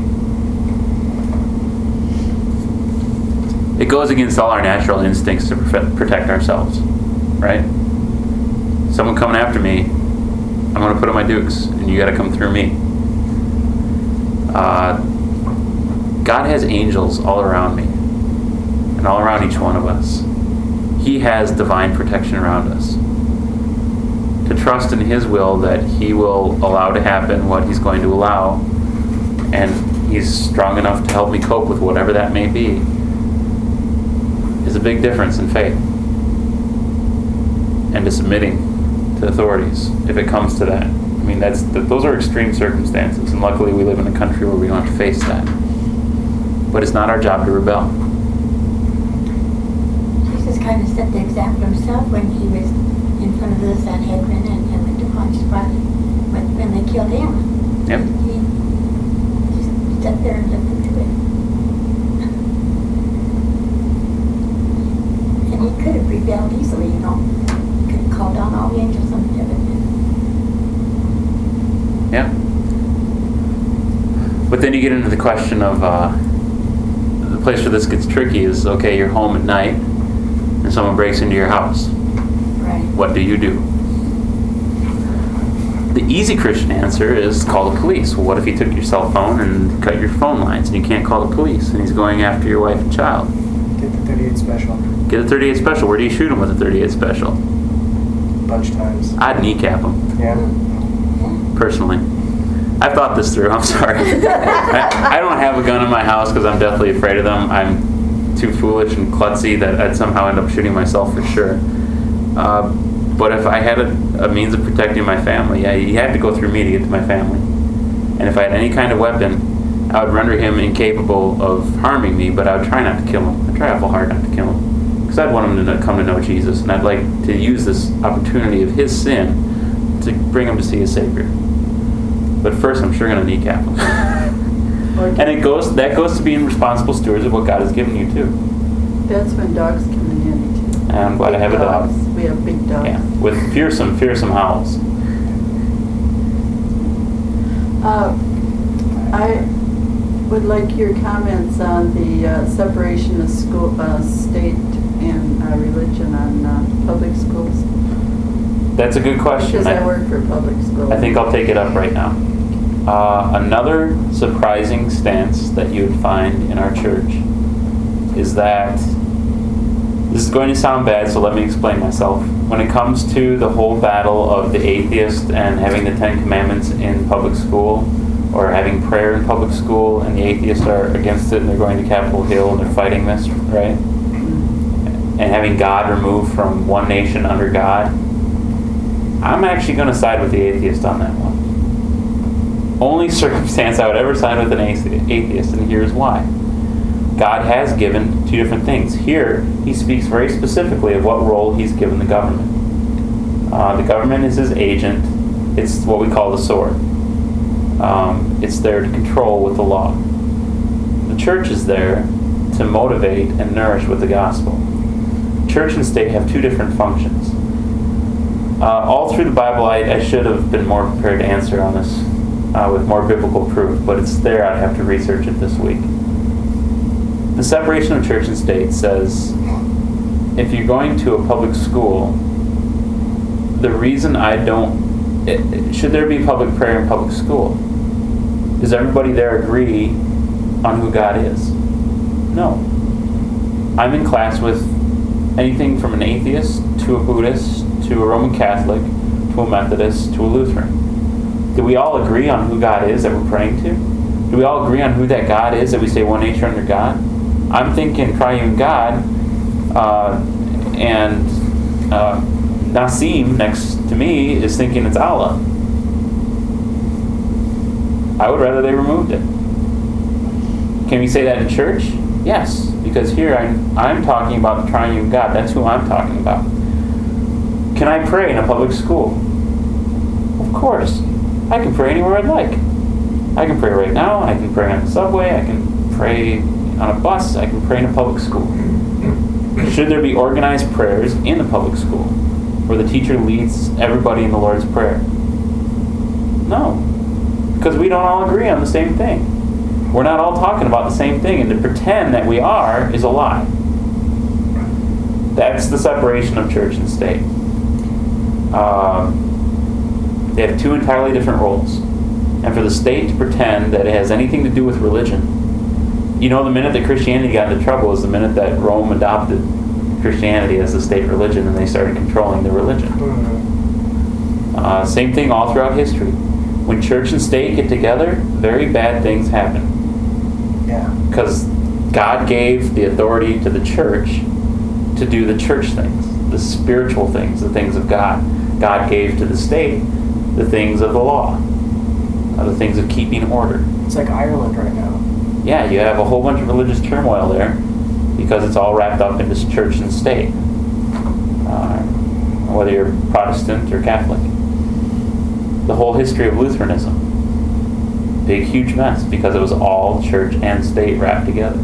It goes against all our natural instincts to protect ourselves, right? Someone coming after me, I'm going to put on my dukes, and you got to come through me. Uh, God has angels all around me, and all around each one of us. He has divine protection around us. To trust in His will that He will allow to happen what He's going to allow, and He's strong enough to help me cope with whatever that may be, is a big difference in faith and to submitting to authorities if it comes to that. I mean, that's those are extreme circumstances, and luckily we live in a country where we don't have to face that. But it's not our job to rebel. Jesus kind of set the example himself when he was in front of the Sanhedrin and, and went to Pontius Pilate when, when they killed him. Yep. He just sat there and let them do it. And he could have rebelled easily, you know. He could have called down all the angels on heaven. Yeah. But then you get into the question of uh, the place where this gets tricky is, okay, you're home at night and someone breaks into your house. Right. What do you do? The easy Christian answer is call the police. Well, what if he took your cell phone and cut your phone lines and you can't call the police and he's going after your wife and child? Get the thirty-eight special. Get a thirty-eight special. Where do you shoot him with a thirty-eight special? Bunch times. I'd kneecap him. Yeah. Personally. I've thought this through. I'm sorry. I, I don't have a gun in my house because I'm deathly afraid of them. I'm too foolish and klutzy that I'd somehow end up shooting myself for sure. Uh, but if I had a, a means of protecting my family, yeah, you had to go through me to get to my family. And if I had any kind of weapon, I would render him incapable of harming me, but I would try not to kill him. I'd try awful hard not to kill him. Because I'd want him to come to know Jesus, and I'd like to use this opportunity of his sin to bring him to see his Savior. But first, I'm sure going to kneecap him. Okay. And it goes that goes to being responsible stewards of what God has given you too. That's when dogs come in handy too. And I'm glad I have a dog. Dogs. We have big dogs. Yeah, with fearsome, fearsome howls. Uh, I would like your comments on the uh, separation of school, uh, state and uh, religion on uh, public schools. That's a good question. Because I work for public schools. I think I'll take it up right now. Uh, another surprising stance that you would find in our church is that, this is going to sound bad, so let me explain myself. When it comes to the whole battle of the atheist and having the Ten Commandments in public school, or having prayer in public school, and the atheists are against it and they're going to Capitol Hill and they're fighting this, right? And having God removed from one nation under God, I'm actually going to side with the atheist on that one. Only circumstance I would ever side with an atheist, and here's why. God has given two different things. Here, he speaks very specifically of what role he's given the government. Uh, the government is his agent. It's what we call the sword. Um, it's there to control with the law. The church is there to motivate and nourish with the gospel. Church and state have two different functions. Uh, all through the Bible, I, I should have been more prepared to answer on this uh, with more biblical proof, but it's there. I'd have to research it this week. The separation of church and state says, if you're going to a public school, the reason I don't, it, it, should there be public prayer in public school? Does everybody there agree on who God is? No. I'm in class with anything from an atheist to a Buddhist to a Roman Catholic to a Methodist to a Lutheran. Do we all agree on who God is that we're praying to? Do we all agree on who that God is that we say one nature under God? I'm thinking triune God, uh, and uh, Nassim next to me is thinking it's Allah. I would rather they removed it. Can we say that in church? Yes, because here I'm, I'm talking about the triune God. That's who I'm talking about. Can I pray in a public school? Of course. I can pray anywhere I'd like. I can pray right now. I can pray on the subway. I can pray on a bus. I can pray in a public school. Should there be organized prayers in the public school where the teacher leads everybody in the Lord's Prayer? No. Because we don't all agree on the same thing. We're not all talking about the same thing, and to pretend that we are is a lie. That's the separation of church and state. Um, they have two entirely different roles. And for the state to pretend that it has anything to do with religion, you know, the minute that Christianity got into trouble is the minute that Rome adopted Christianity as the state religion and they started controlling the religion. Uh, same thing all throughout history. When church and state get together, very bad things happen. Yeah. Because God gave the authority to the church to do the church things, the spiritual things, the things of God. God gave to the state the things of the law, uh, the things of keeping order. It's like Ireland right now. Yeah, you have a whole bunch of religious turmoil there because it's all wrapped up into church and state, uh, whether you're Protestant or Catholic. The whole history of Lutheranism, big, huge mess because it was all church and state wrapped together.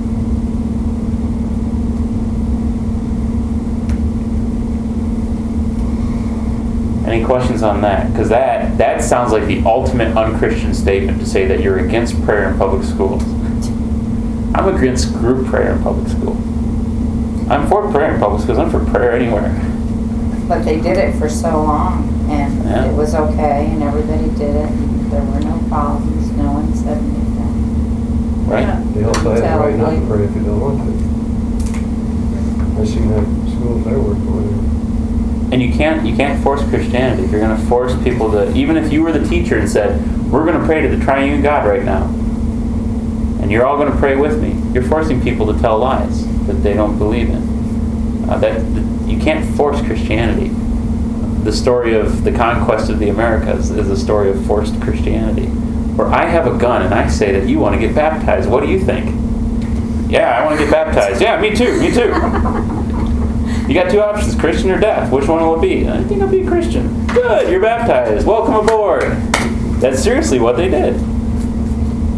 Any questions on that? Because that, that sounds like the ultimate unchristian statement to say that you're against prayer in public schools. I'm against group prayer in public school. I'm for prayer in public schools. I'm for prayer anywhere. But they did it for so long, and Yeah. it was okay, and everybody did it, and there were no problems. No one said anything. Right? Yeah. They also have the Tell right not to me. pray if you don't want to. I've seen that in schools I work for. And you can't you can't force Christianity. If you're going to force people to, even if you were the teacher and said, we're going to pray to the triune God right now, and you're all going to pray with me, you're forcing people to tell lies that they don't believe in. Uh, that you can't force Christianity. The story of the conquest of the Americas is a story of forced Christianity, where I have a gun and I say that you want to get baptized. What do you think? Yeah, I want to get baptized. Yeah, me too, me too. You got two options, Christian or death. Which one will it be? I think I'll be a Christian. Good, you're baptized. Welcome aboard. That's seriously what they did.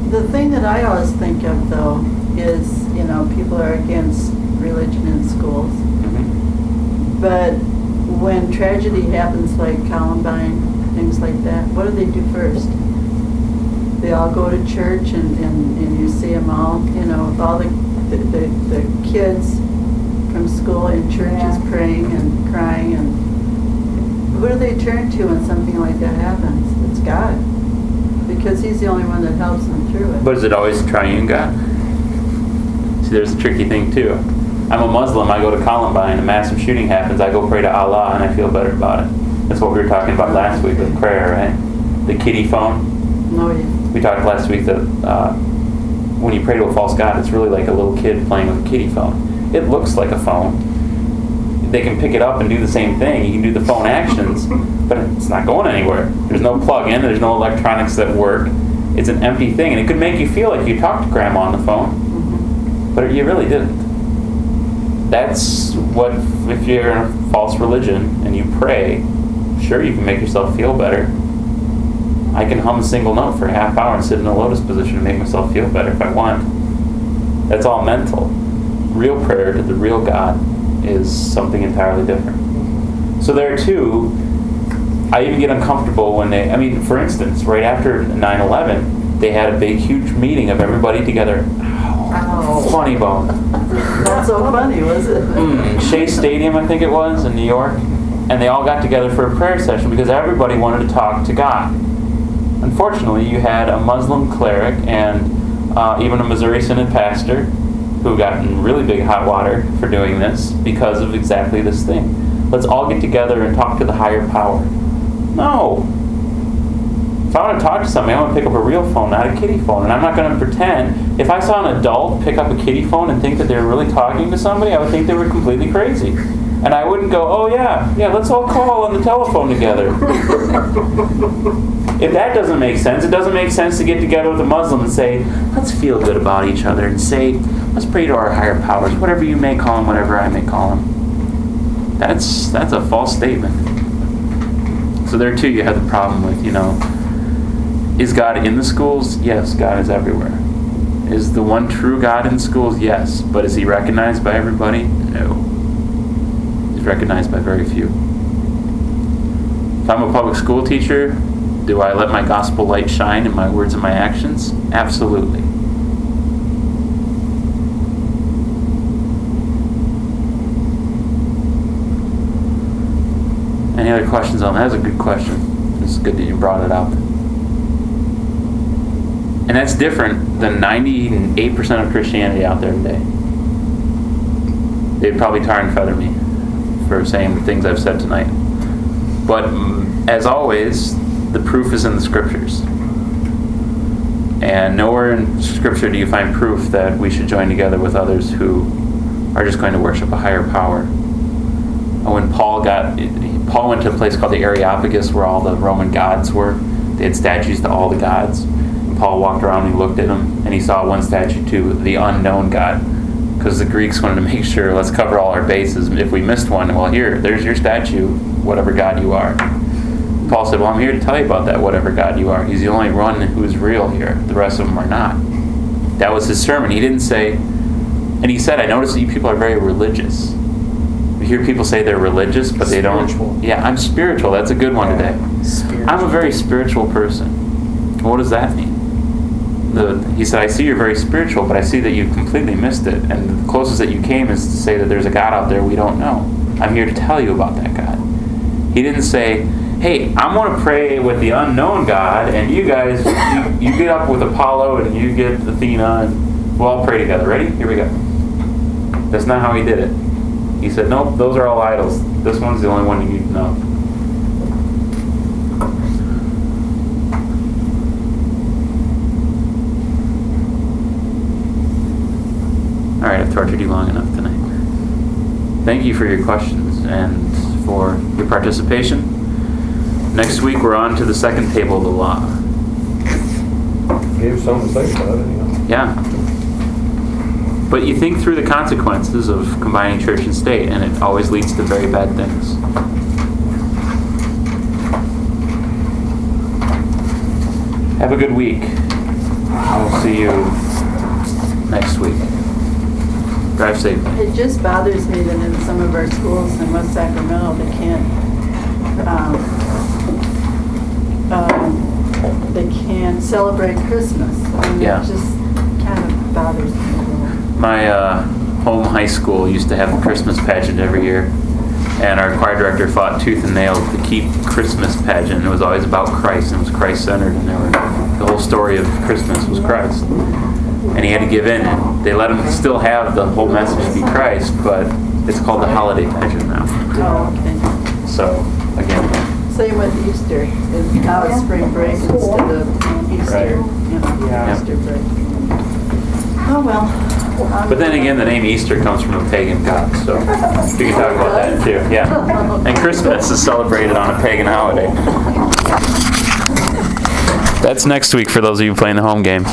The thing that I always think of, though, is, you know, people are against religion in schools. Mhm. But when tragedy happens, like Columbine, things like that, what do they do first? They all go to church, and, and, and you see them all, you know, all the, the, the, the kids from school in churches Yeah. praying and crying. And who do they turn to when something like that happens? It's God. Because he's the only one that helps them through it. But is it always triune God? See, there's a tricky thing too. I'm a Muslim, I go to Columbine, a massive shooting happens, I go pray to Allah, and I feel better about it. That's what we were talking about last week with prayer, right? The kiddie phone. No, yeah. We talked last week that uh, when you pray to a false god, it's really like a little kid playing with a kiddie phone. It looks like a phone. They can pick it up and do the same thing. You can do the phone actions, but it's not going anywhere. There's no plug-in. There's no electronics that work. It's an empty thing, and it could make you feel like you talked to Grandma on the phone, Mm-hmm. but you really didn't. That's what, if you're in a false religion and you pray, sure, you can make yourself feel better. I can hum a single note for a half hour and sit in a lotus position and make myself feel better if I want. That's all mental. Real prayer to the real God is something entirely different. So there too, I even get uncomfortable when they, I mean, for instance, right after nine eleven, they had a big, huge meeting of everybody together. Ow. Funny bone. Not so funny, was it? Mm, Shea Stadium, I think it was, in New York. And they all got together for a prayer session because everybody wanted to talk to God. Unfortunately, you had a Muslim cleric and uh, even a Missouri Synod pastor who got in really big hot water for doing this because of exactly this thing. Let's all get together and talk to the higher power. No. If I want to talk to somebody, I want to pick up a real phone, not a kiddie phone. And I'm not going to pretend. If I saw an adult pick up a kiddie phone and think that they were really talking to somebody, I would think they were completely crazy. And I wouldn't go, oh yeah, yeah, let's all call on the telephone together. If that doesn't make sense, it doesn't make sense to get together with a Muslim and say, let's feel good about each other and say, let's pray to our higher powers, whatever you may call them, whatever I may call them. That's, that's a false statement. So there too you have the problem with, you know, is God in the schools? Yes, God is everywhere. Is the one true God in schools? Yes. But is he recognized by everybody? No. He's recognized by very few. If I'm a public school teacher, do I let my gospel light shine in my words and my actions? Absolutely. Any other questions on that? That's a good question. It's good that you brought it up. And that's different than ninety-eight percent of Christianity out there today. They'd probably tar and feather me for saying the things I've said tonight. But as always, the proof is in the scriptures. And nowhere in scripture do you find proof that we should join together with others who are just going to worship a higher power. When Paul got, Paul went to a place called the Areopagus where all the Roman gods were. They had statues to all the gods. And Paul walked around and he looked at them and he saw one statue to the unknown God. Because the Greeks wanted to make sure, let's cover all our bases. If we missed one, well here, there's your statue, whatever God you are. Paul said, well, I'm here to tell you about that, whatever God you are. He's the only one who's real here. The rest of them are not. That was his sermon. He didn't say, and he said, I notice that you people are very religious. You hear people say they're religious, but they Spiritual. don't. Yeah, I'm spiritual. That's a good one today. Spiritual. I'm a very spiritual person. What does that mean? The, he said, I see you're very spiritual, but I see that you've completely missed it. And the closest that you came is to say that there's a God out there we don't know. I'm here to tell you about that God. He didn't say, hey, I'm going to pray with the unknown God, and you guys, you, you get up with Apollo, and you get Athena, and we'll all pray together. Ready? Here we go. That's not how he did it. He said, nope, those are all idols. This one's the only one you need to know. All right, I've tortured you long enough tonight. Thank you for your questions and for your participation. Next week, we're on to the second table of the law. Gave something to think about, anyhow. Yeah. But you think through the consequences of combining church and state, and it always leads to very bad things. Have a good week. I'll see you next week. Drive safely. It just bothers me that in some of our schools in West Sacramento, they can't, um, um, they can't celebrate Christmas. I mean, Yeah. it just kind of bothers me a little. My uh, home high school used to have a Christmas pageant every year, and our choir director fought tooth and nail to keep Christmas pageant. It was always about Christ, and it was Christ-centered, and there were, the whole story of Christmas was Christ. And he had to give in, and they let him still have the whole message be Christ, but it's called the holiday pageant now. Oh, okay. So, again, Same with Easter. It's now it's spring break instead of Easter, Right. you know, Yeah. Easter break. Oh, well. Um, but then again, the name Easter comes from a pagan god, so we can talk about that too. Yeah. And Christmas is celebrated on a pagan holiday. That's next week for those of you playing the home game.